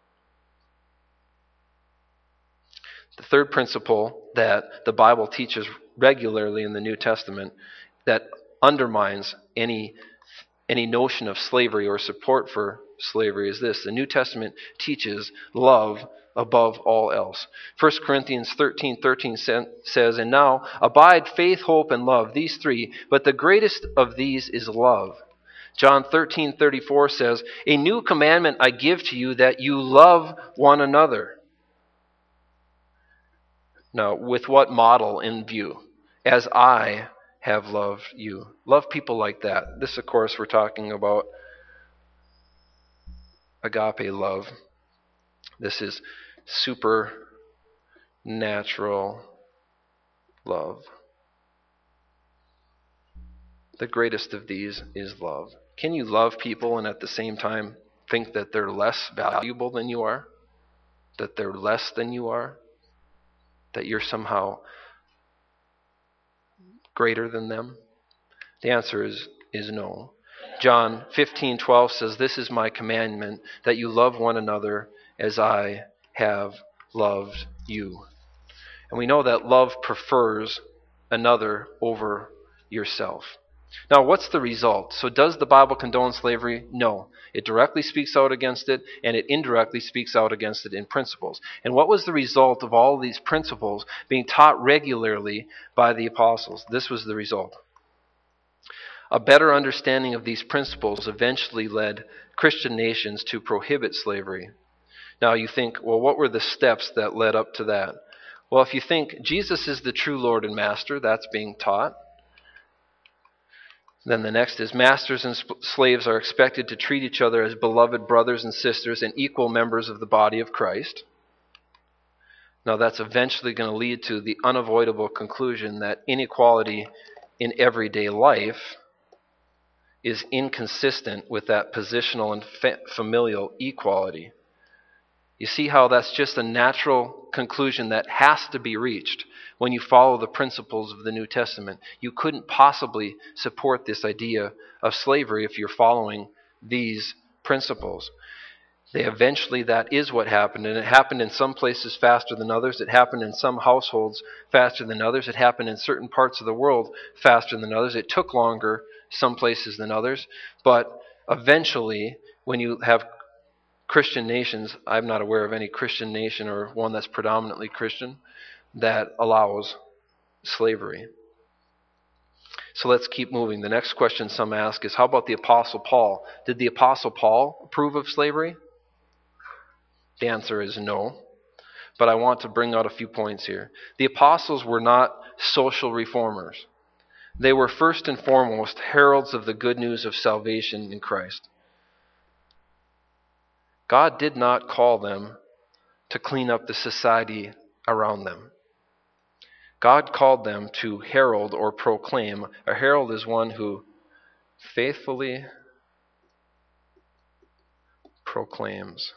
The third principle that the Bible teaches regularly in the New Testament that undermines any, any notion of slavery or support for slavery is this. The New Testament teaches love above all else. First Corinthians thirteen thirteen says, and now abide faith, hope, and love, these three, but the greatest of these is love. John thirteen thirty-four says, "A new commandment I give to you, that you love one another." Now, with what model in view? As I have loved you. Love people like that. This, of course, we're talking about agape love. This is supernatural love. The greatest of these is love. Can you love people and at the same time think that they're less valuable than you are? That they're less than you are? That you're somehow greater than them? The answer is, is no. John fifteen twelve says, "This is my commandment, that you love one another as I have loved you." And we know that love prefers another over yourself. Now, what's the result? So does the Bible condone slavery? No. It directly speaks out against it, and it indirectly speaks out against it in principles. And what was the result of all these principles being taught regularly by the apostles? This was the result. A better understanding of these principles eventually led Christian nations to prohibit slavery. Now you think, well, what were the steps that led up to that? Well, if you think Jesus is the true Lord and Master, that's being taught. Then the next is masters and slaves are expected to treat each other as beloved brothers and sisters and equal members of the body of Christ. Now that's eventually going to lead to the unavoidable conclusion that inequality in everyday life is inconsistent with that positional and fa- familial equality. You see how that's just a natural conclusion that has to be reached when you follow the principles of the New Testament. You couldn't possibly support this idea of slavery if you're following these principles. They eventually, that is what happened, and it happened in some places faster than others. It happened in some households faster than others. It happened in certain parts of the world faster than others. It took longer some places than others, but eventually, when you have Christian nations, I'm not aware of any Christian nation or one that's predominantly Christian that allows slavery. So let's keep moving. The next question some ask is, how about the Apostle Paul? Did the Apostle Paul approve of slavery? The answer is no. But I want to bring out a few points here. The apostles were not social reformers. They were first and foremost heralds of the good news of salvation in Christ. God did not call them to clean up the society around them. God called them to herald or proclaim. A herald is one who faithfully proclaims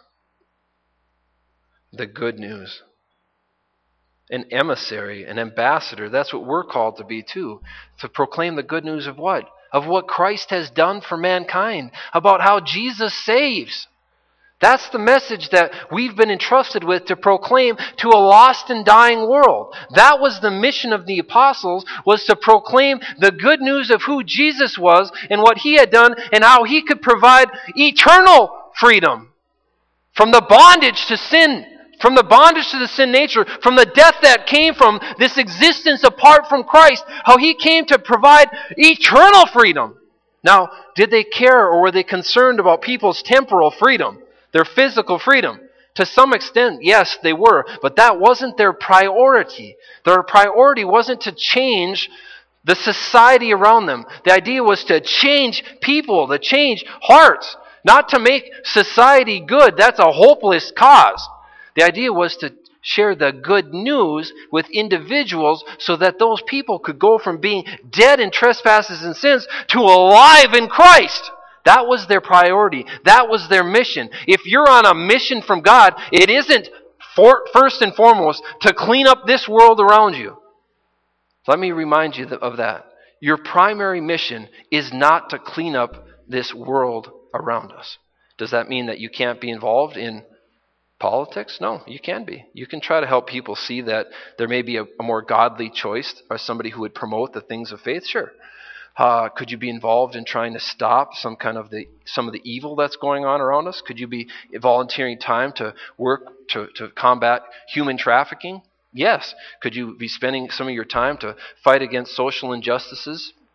the good news. An emissary, an ambassador, that's what we're called to be too. To proclaim the good news of what? Of what Christ has done for mankind. About how Jesus saves. That's the message that we've been entrusted with to proclaim to a lost and dying world. That was the mission of the apostles, was to proclaim the good news of who Jesus was and what he had done and how he could provide eternal freedom from the bondage to sin, from the bondage to the sin nature, from the death that came from this existence apart from Christ, how he came to provide eternal freedom. Now, did they care or were they concerned about people's temporal freedom? Their physical freedom. To some extent, yes, they were, but that wasn't their priority. Their priority wasn't to change the society around them. The idea was to change people, to change hearts, not to make society good. That's a hopeless cause. The idea was to share the good news with individuals so that those people could go from being dead in trespasses and sins to alive in Christ. That was their priority. That was their mission. If you're on a mission from God, it isn't for, first and foremost to clean up this world around you. Let me remind you of that. Your primary mission is not to clean up this world around us. Does that mean that you can't be involved in politics? No, you can be. You can try to help people see that there may be a, a more godly choice or somebody who would promote the things of faith. Sure. Uh, could you be involved in trying to stop some kind of the some of the evil that's going on around us? Could you be volunteering time to work to, to combat human trafficking? Yes. Could you be spending some of your time to fight against social injustices?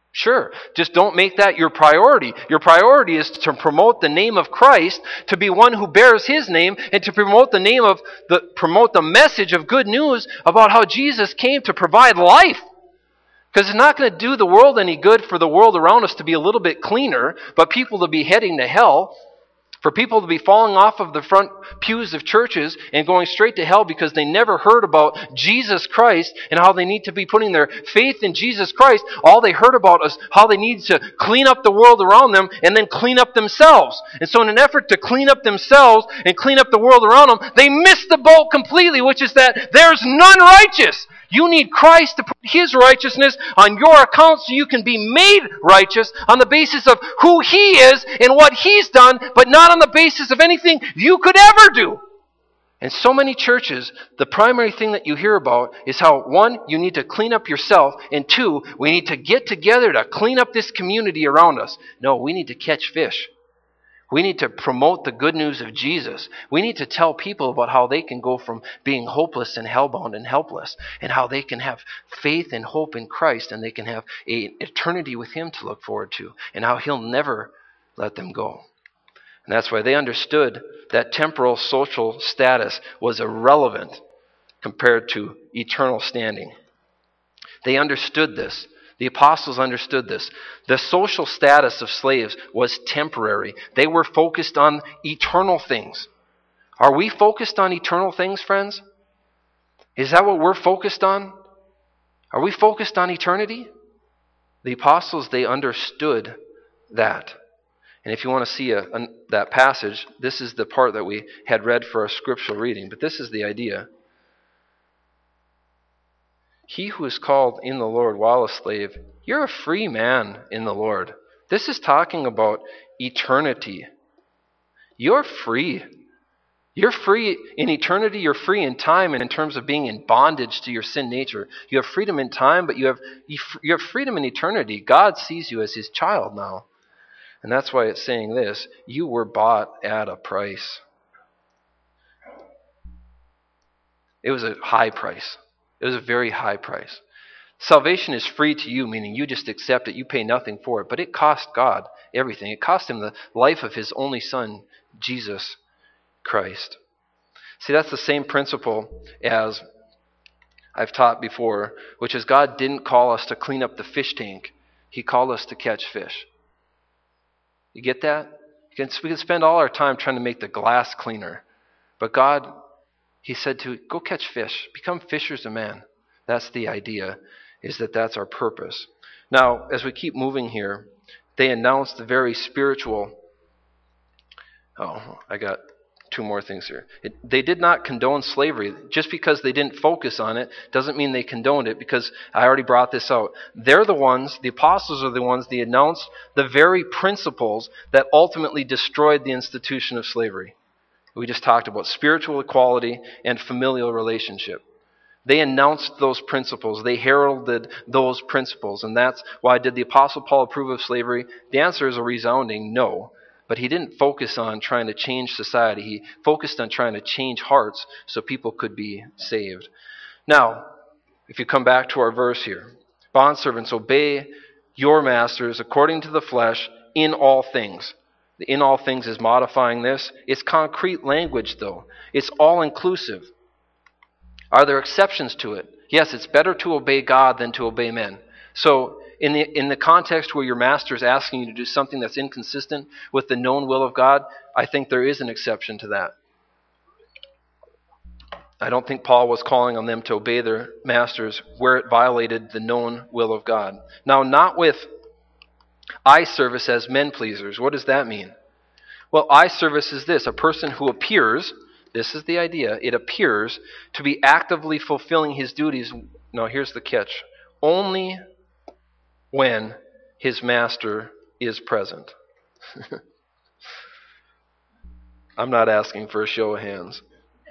Sure, just don't make that your priority. Your priority is to promote the name of Christ, to be one who bears his name, and to promote the name of the promote the message of good news about how Jesus came to provide life. Because it's not going to do the world any good for the world around us to be a little bit cleaner, but people to be heading to hell. For people to be falling off of the front pews of churches and going straight to hell because they never heard about Jesus Christ and how they need to be putting their faith in Jesus Christ. All they heard about is how they need to clean up the world around them and then clean up themselves. And so in an effort to clean up themselves and clean up the world around them, they miss the boat completely, which is that there's none righteous. You need Christ to put his righteousness on your account so you can be made righteous on the basis of who he is and what he's done, but not on the basis of anything you could ever do. In so many churches, the primary thing that you hear about is how, one, you need to clean up yourself, and two, we need to get together to clean up this community around us. No, we need to catch fish. We need to promote the good news of Jesus. We need to tell people about how they can go from being hopeless and hellbound and helpless, and how they can have faith and hope in Christ, and they can have an eternity with him to look forward to, and how he'll never let them go. And that's why they understood that temporal social status was irrelevant compared to eternal standing. They understood this. The apostles understood this. The social status of slaves was temporary. They were focused on eternal things. Are we focused on eternal things, friends? Is that what we're focused on? Are we focused on eternity? The apostles, they understood that. And if you want to see a, a, that passage, this is the part that we had read for our scriptural reading. But this is the idea. He who is called in the Lord while a slave, you're a free man in the Lord. This is talking about eternity. You're free. You're free in eternity. You're free in time, and in terms of being in bondage to your sin nature. You have freedom in time, but you have you have freedom in eternity. God sees you as his child now. And that's why it's saying this. You were bought at a price. It was a high price. It was a very high price. Salvation is free to you, meaning you just accept it. You pay nothing for it. But it cost God everything. It cost him the life of his only son, Jesus Christ. See, that's the same principle as I've taught before, which is God didn't call us to clean up the fish tank. He called us to catch fish. You get that? We can spend all our time trying to make the glass cleaner. But God, he said to go catch fish. Become fishers of men. That's the idea, is that that's our purpose. Now, as we keep moving here, they announced the very spiritual... Oh, I got two more things here. It, they did not condone slavery. Just because they didn't focus on it doesn't mean they condoned it, because I already brought this out. They're the ones, the apostles are the ones, that announced the very principles that ultimately destroyed the institution of slavery. We just talked about spiritual equality and familial relationship. They announced those principles. They heralded those principles. And that's why, did the Apostle Paul approve of slavery? The answer is a resounding no. But he didn't focus on trying to change society. He focused on trying to change hearts so people could be saved. Now, if you come back to our verse here. Bondservants, obey your masters according to the flesh in all things. The in all things is modifying this. It's concrete language, though. It's all-inclusive. Are there exceptions to it? Yes, it's better to obey God than to obey men. So, in the in the context where your master is asking you to do something that's inconsistent with the known will of God, I think there is an exception to that. I don't think Paul was calling on them to obey their masters where it violated the known will of God. Now, not with eye service as men pleasers. What does that mean? Well, eye service is this: a person who appears, this is the idea, it appears to be actively fulfilling his duties. Now, here's the catch: only when his master is present. I'm not asking for a show of hands.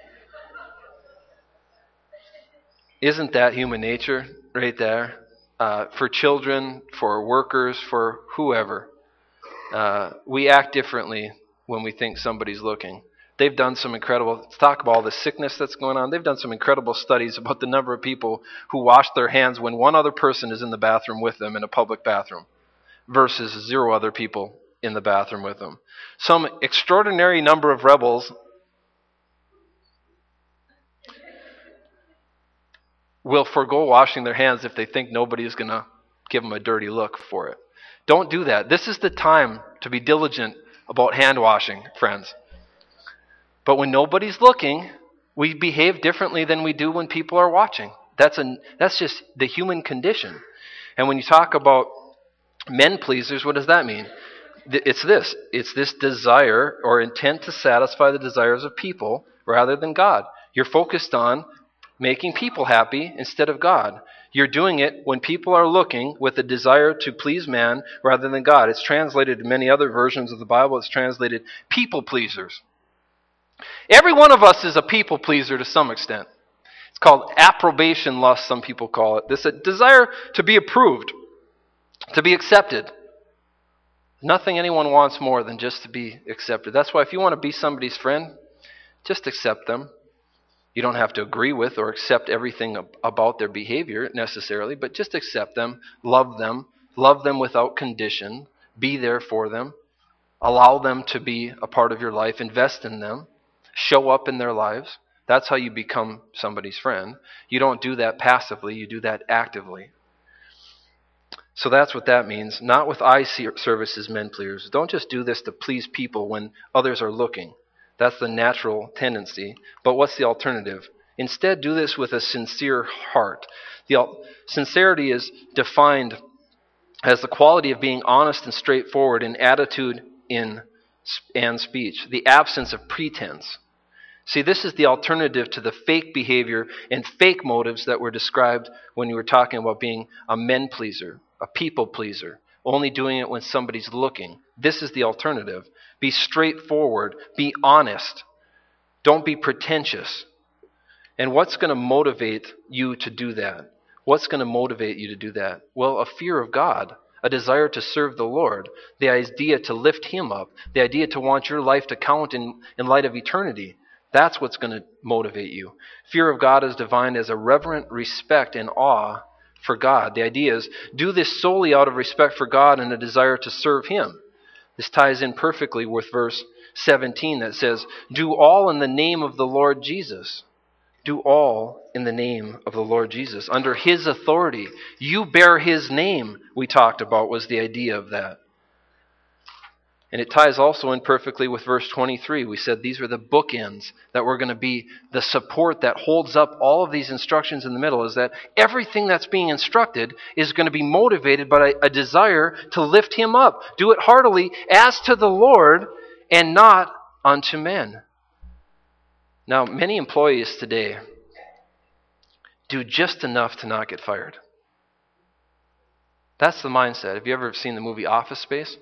Isn't that human nature right there? Uh, for children, for workers, for whoever. Uh, we act differently when we think somebody's looking. They've done some incredible, talk about all the sickness that's going on. They've done some incredible studies about the number of people who wash their hands when one other person is in the bathroom with them in a public bathroom versus zero other people in the bathroom with them. Some extraordinary number of rebels will forego washing their hands if they think nobody is going to give them a dirty look for it. Don't do that. This is the time to be diligent about hand washing, friends. But when nobody's looking, we behave differently than we do when people are watching. That's a, that's just the human condition. And when you talk about men pleasers, what does that mean? It's this. It's this desire or intent to satisfy the desires of people rather than God. You're focused on making people happy instead of God. You're doing it when people are looking with a desire to please man rather than God. It's translated in many other versions of the Bible. It's translated people pleasers. Every one of us is a people pleaser to some extent. It's called approbation lust, some people call it. This a desire to be approved, to be accepted. Nothing anyone wants more than just to be accepted. That's why if you want to be somebody's friend, just accept them. You don't have to agree with or accept everything about their behavior necessarily, but just accept them, love them, love them without condition, be there for them, allow them to be a part of your life, invest in them, show up in their lives. That's how you become somebody's friend. You don't do that passively, you do that actively. So that's what that means. Not with eye service as men pleasers. Don't just do this to please people when others are looking. That's the natural tendency. But what's the alternative? Instead, do this with a sincere heart. The al- sincerity is defined as the quality of being honest and straightforward in attitude in and speech, the absence of pretense. See, this is the alternative to the fake behavior and fake motives that were described when you were talking about being a men pleaser, a people pleaser, only doing it when somebody's looking. This is the alternative. Be straightforward. Be honest. Don't be pretentious. And what's going to motivate you to do that? What's going to motivate you to do that? Well, a fear of God, a desire to serve the Lord, the idea to lift Him up, the idea to want your life to count in, in light of eternity. That's what's going to motivate you. Fear of God is defined as a reverent respect and awe for God. The idea is, do this solely out of respect for God and a desire to serve Him. This ties in perfectly with verse seventeen that says, do all in the name of the Lord Jesus. Do all in the name of the Lord Jesus. Under His authority. You bear His name, we talked about, was the idea of that. And it ties also in perfectly with verse twenty-three. We said these are the bookends that were going to be the support that holds up all of these instructions in the middle, is that everything that's being instructed is going to be motivated by a, a desire to lift Him up. Do it heartily as to the Lord and not unto men. Now, many employees today do just enough to not get fired. That's the mindset. Have you ever seen the movie Office Space?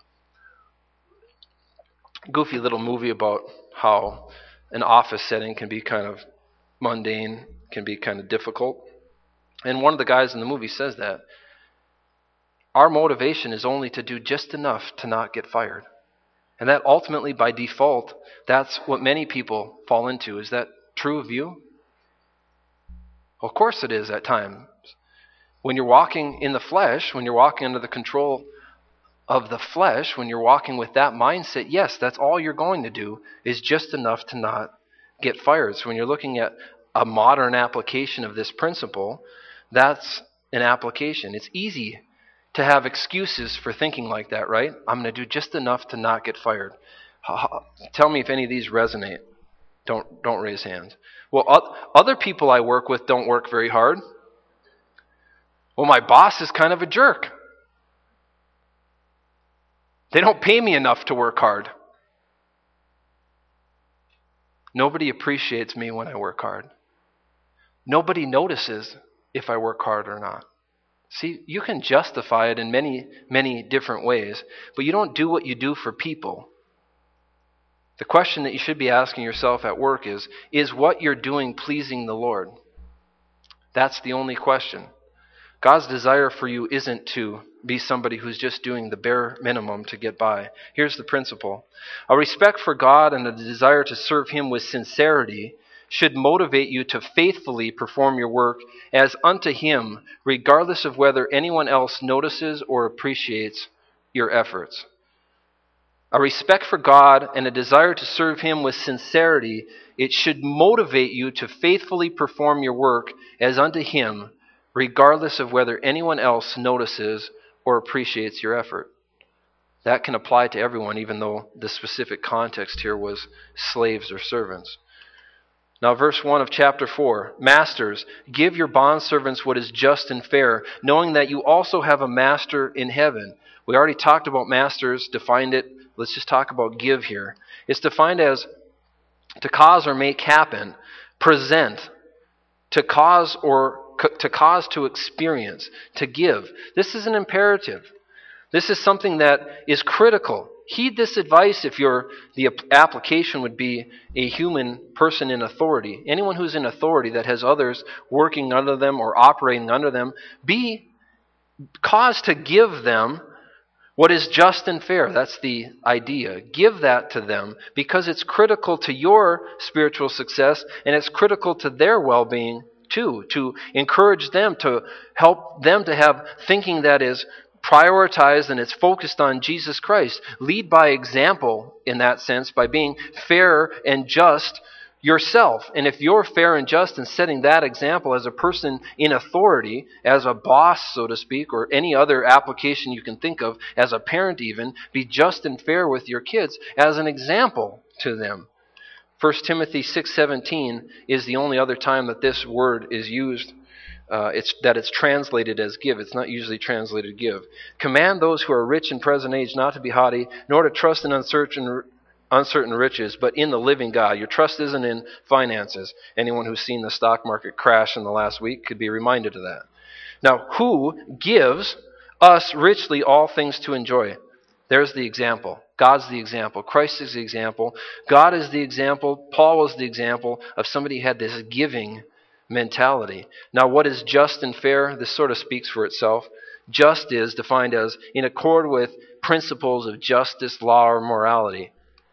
Goofy little movie about how an office setting can be kind of mundane, can be kind of difficult. And one of the guys in the movie says that our motivation is only to do just enough to not get fired. And that ultimately, by default, that's what many people fall into. Is that true of you? Well, of course it is at times. When you're walking in the flesh, when you're walking under the control of the flesh, when you're walking with that mindset, yes, that's all you're going to do is just enough to not get fired. So when you're looking at a modern application of this principle, that's an application. It's easy to have excuses for thinking like that, right? I'm going to do just enough to not get fired. Tell me if any of these resonate. Don't don't raise hands. Well, other people I work with don't work very hard. Well, my boss is kind of a jerk. They don't pay me enough to work hard. Nobody appreciates me when I work hard. Nobody notices if I work hard or not. See, you can justify it in many, many different ways, but you don't do what you do for people. The question that you should be asking yourself at work is, is what you're doing pleasing the Lord? That's the only question. God's desire for you isn't to be somebody who's just doing the bare minimum to get by. Here's the principle. A respect for God and a desire to serve Him with sincerity should motivate you to faithfully perform your work as unto Him, regardless of whether anyone else notices or appreciates your efforts. A respect for God and a desire to serve Him with sincerity, it should motivate you to faithfully perform your work as unto Him, regardless of whether anyone else notices or appreciates your effort. That can apply to everyone, even though the specific context here was slaves or servants. Now, verse one of chapter four, Masters, give your bondservants what is just and fair, knowing that you also have a master in heaven. We already talked about masters, defined it. Let's just talk about give here. It's defined as to cause or make happen, present, to cause or to cause to experience, to give. This is an imperative. This is something that is critical. Heed this advice if you're, the application would be a human person in authority. Anyone who's in authority that has others working under them or operating under them, be caused to give them what is just and fair. That's the idea. Give that to them because it's critical to your spiritual success and it's critical to their well-being too, to encourage them, to help them to have thinking that is prioritized and it's focused on Jesus Christ. Lead by example in that sense by being fair and just yourself. And if you're fair and just and setting that example as a person in authority, as a boss, so to speak, or any other application you can think of, as a parent even, be just and fair with your kids as an example to them. First Timothy six seventeen is the only other time that this word is used, uh, it's that it's translated as give. It's not usually translated give. Command those who are rich in present age not to be haughty, nor to trust in uncertain uncertain riches, but in the living God. Your trust isn't in finances. Anyone who's seen the stock market crash in the last week could be reminded of that. Now, who gives us richly all things to enjoy? There's the example. God's the example. Christ is the example. God is the example. Paul was the example of somebody who had this giving mentality. Now, what is just and fair? This sort of speaks for itself. Just is defined as in accord with principles of justice, law, or morality.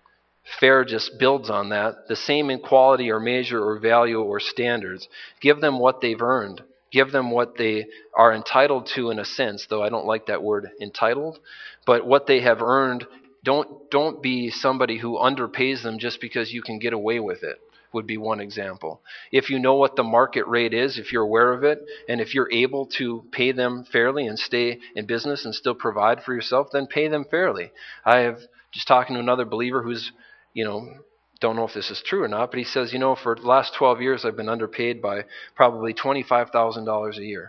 Fair just builds on that. The same in quality or measure or value or standards. Give them what they've earned. Give them what they are entitled to in a sense, though I don't like that word entitled. But what they have earned, don't, don't be somebody who underpays them just because you can get away with it, would be one example. If you know what the market rate is, if you're aware of it, and if you're able to pay them fairly and stay in business and still provide for yourself, then pay them fairly. I have just talking to another believer who's, you know, don't know if this is true or not, but he says, you know, for the last twelve years I've been underpaid by probably twenty-five thousand dollars a year.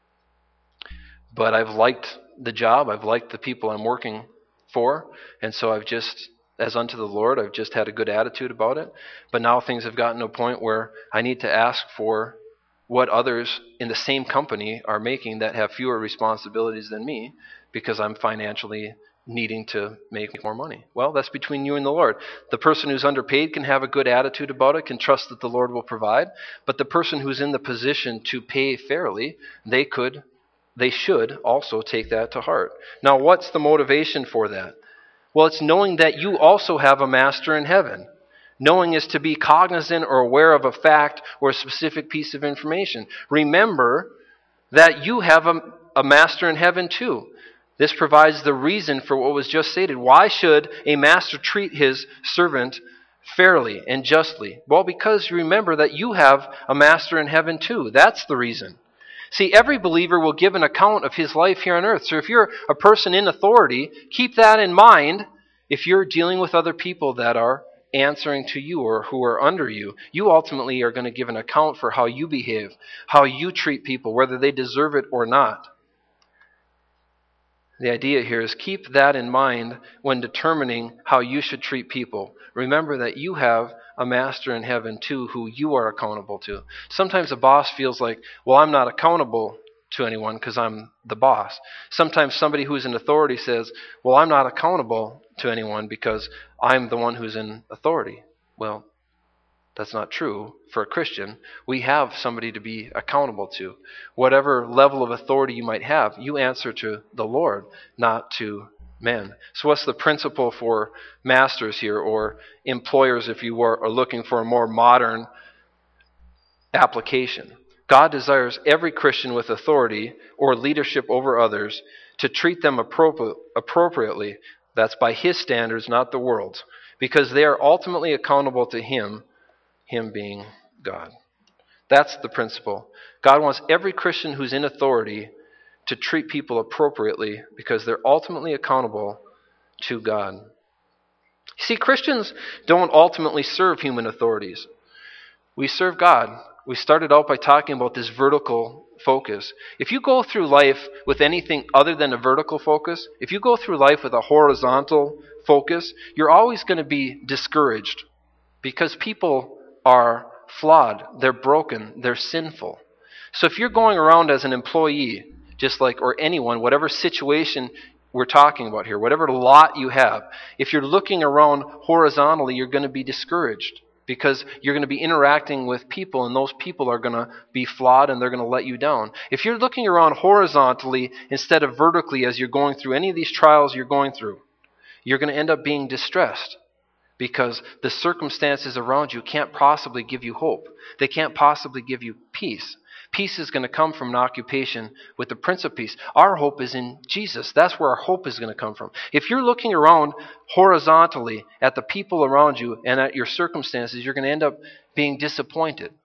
But I've liked the job, I've liked the people I'm working for, and so I've just, as unto the Lord, I've just had a good attitude about it. But now things have gotten to a point where I need to ask for what others in the same company are making that have fewer responsibilities than me because I'm financially needing to make more money. Well, that's between you and the Lord. The person who's underpaid can have a good attitude about it, can trust that the Lord will provide, but the person who's in the position to pay fairly, they could, they should also take that to heart. Now, what's the motivation for that? Well, it's knowing that you also have a master in heaven. Knowing is to be cognizant or aware of a fact or a specific piece of information. Remember that you have a, a master in heaven too. This provides the reason for what was just stated. Why should a master treat his servant fairly and justly? Well, because you remember that you have a master in heaven too. That's the reason. See, every believer will give an account of his life here on earth. So if you're a person in authority, keep that in mind if you're dealing with other people that are answering to you or who are under you. You ultimately are going to give an account for how you behave, how you treat people, whether they deserve it or not. The idea here is keep that in mind when determining how you should treat people. Remember that you have a master in heaven too who you are accountable to. Sometimes a boss feels like, well, I'm not accountable to anyone because I'm the boss. Sometimes somebody who's in authority says, well, I'm not accountable to anyone because I'm the one who's in authority. Well, That's not true for a Christian. We have somebody to be accountable to. Whatever level of authority you might have, you answer to the Lord, not to men. So what's the principle for masters here, or employers if you are looking for a more modern application? God desires every Christian with authority or leadership over others to treat them appropri- appropriately. That's by His standards, not the world's, because they are ultimately accountable to Him, Him being God. That's the principle. God wants every Christian who's in authority to treat people appropriately because they're ultimately accountable to God. See, Christians don't ultimately serve human authorities. We serve God. We started out by talking about this vertical focus. If you go through life with anything other than a vertical focus, if you go through life with a horizontal focus, you're always going to be discouraged because people are flawed, they're broken, they're sinful. So if you're going around as an employee, just like, or anyone, whatever situation we're talking about here, whatever lot you have, if you're looking around horizontally, you're going to be discouraged because you're going to be interacting with people, and those people are going to be flawed and they're going to let you down. If you're looking around horizontally instead of vertically as you're going through any of these trials you're going through, you're going to end up being distressed because the circumstances around you can't possibly give you hope. They can't possibly give you peace. Peace is going to come from an occupation with the Prince of Peace. Our hope is in Jesus. That's where our hope is going to come from. If you're looking around horizontally at the people around you and at your circumstances, you're going to end up being disappointed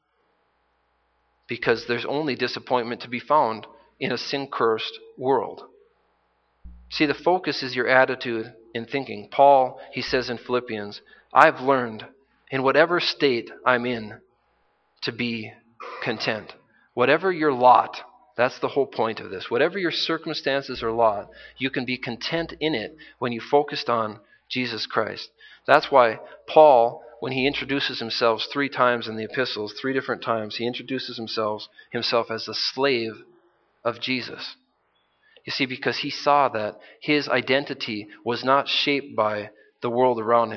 because there's only disappointment to be found in a sin-cursed world. See, the focus is your attitude in thinking. Paul, he says in Philippians, I've learned in whatever state I'm in to be content. Whatever your lot, that's the whole point of this. Whatever your circumstances or lot, you can be content in it when you focused on Jesus Christ. That's why Paul, when he introduces himself three times in the epistles, three different times, he introduces himself, himself as the slave of Jesus. You see, because he saw that his identity was not shaped by the world around him.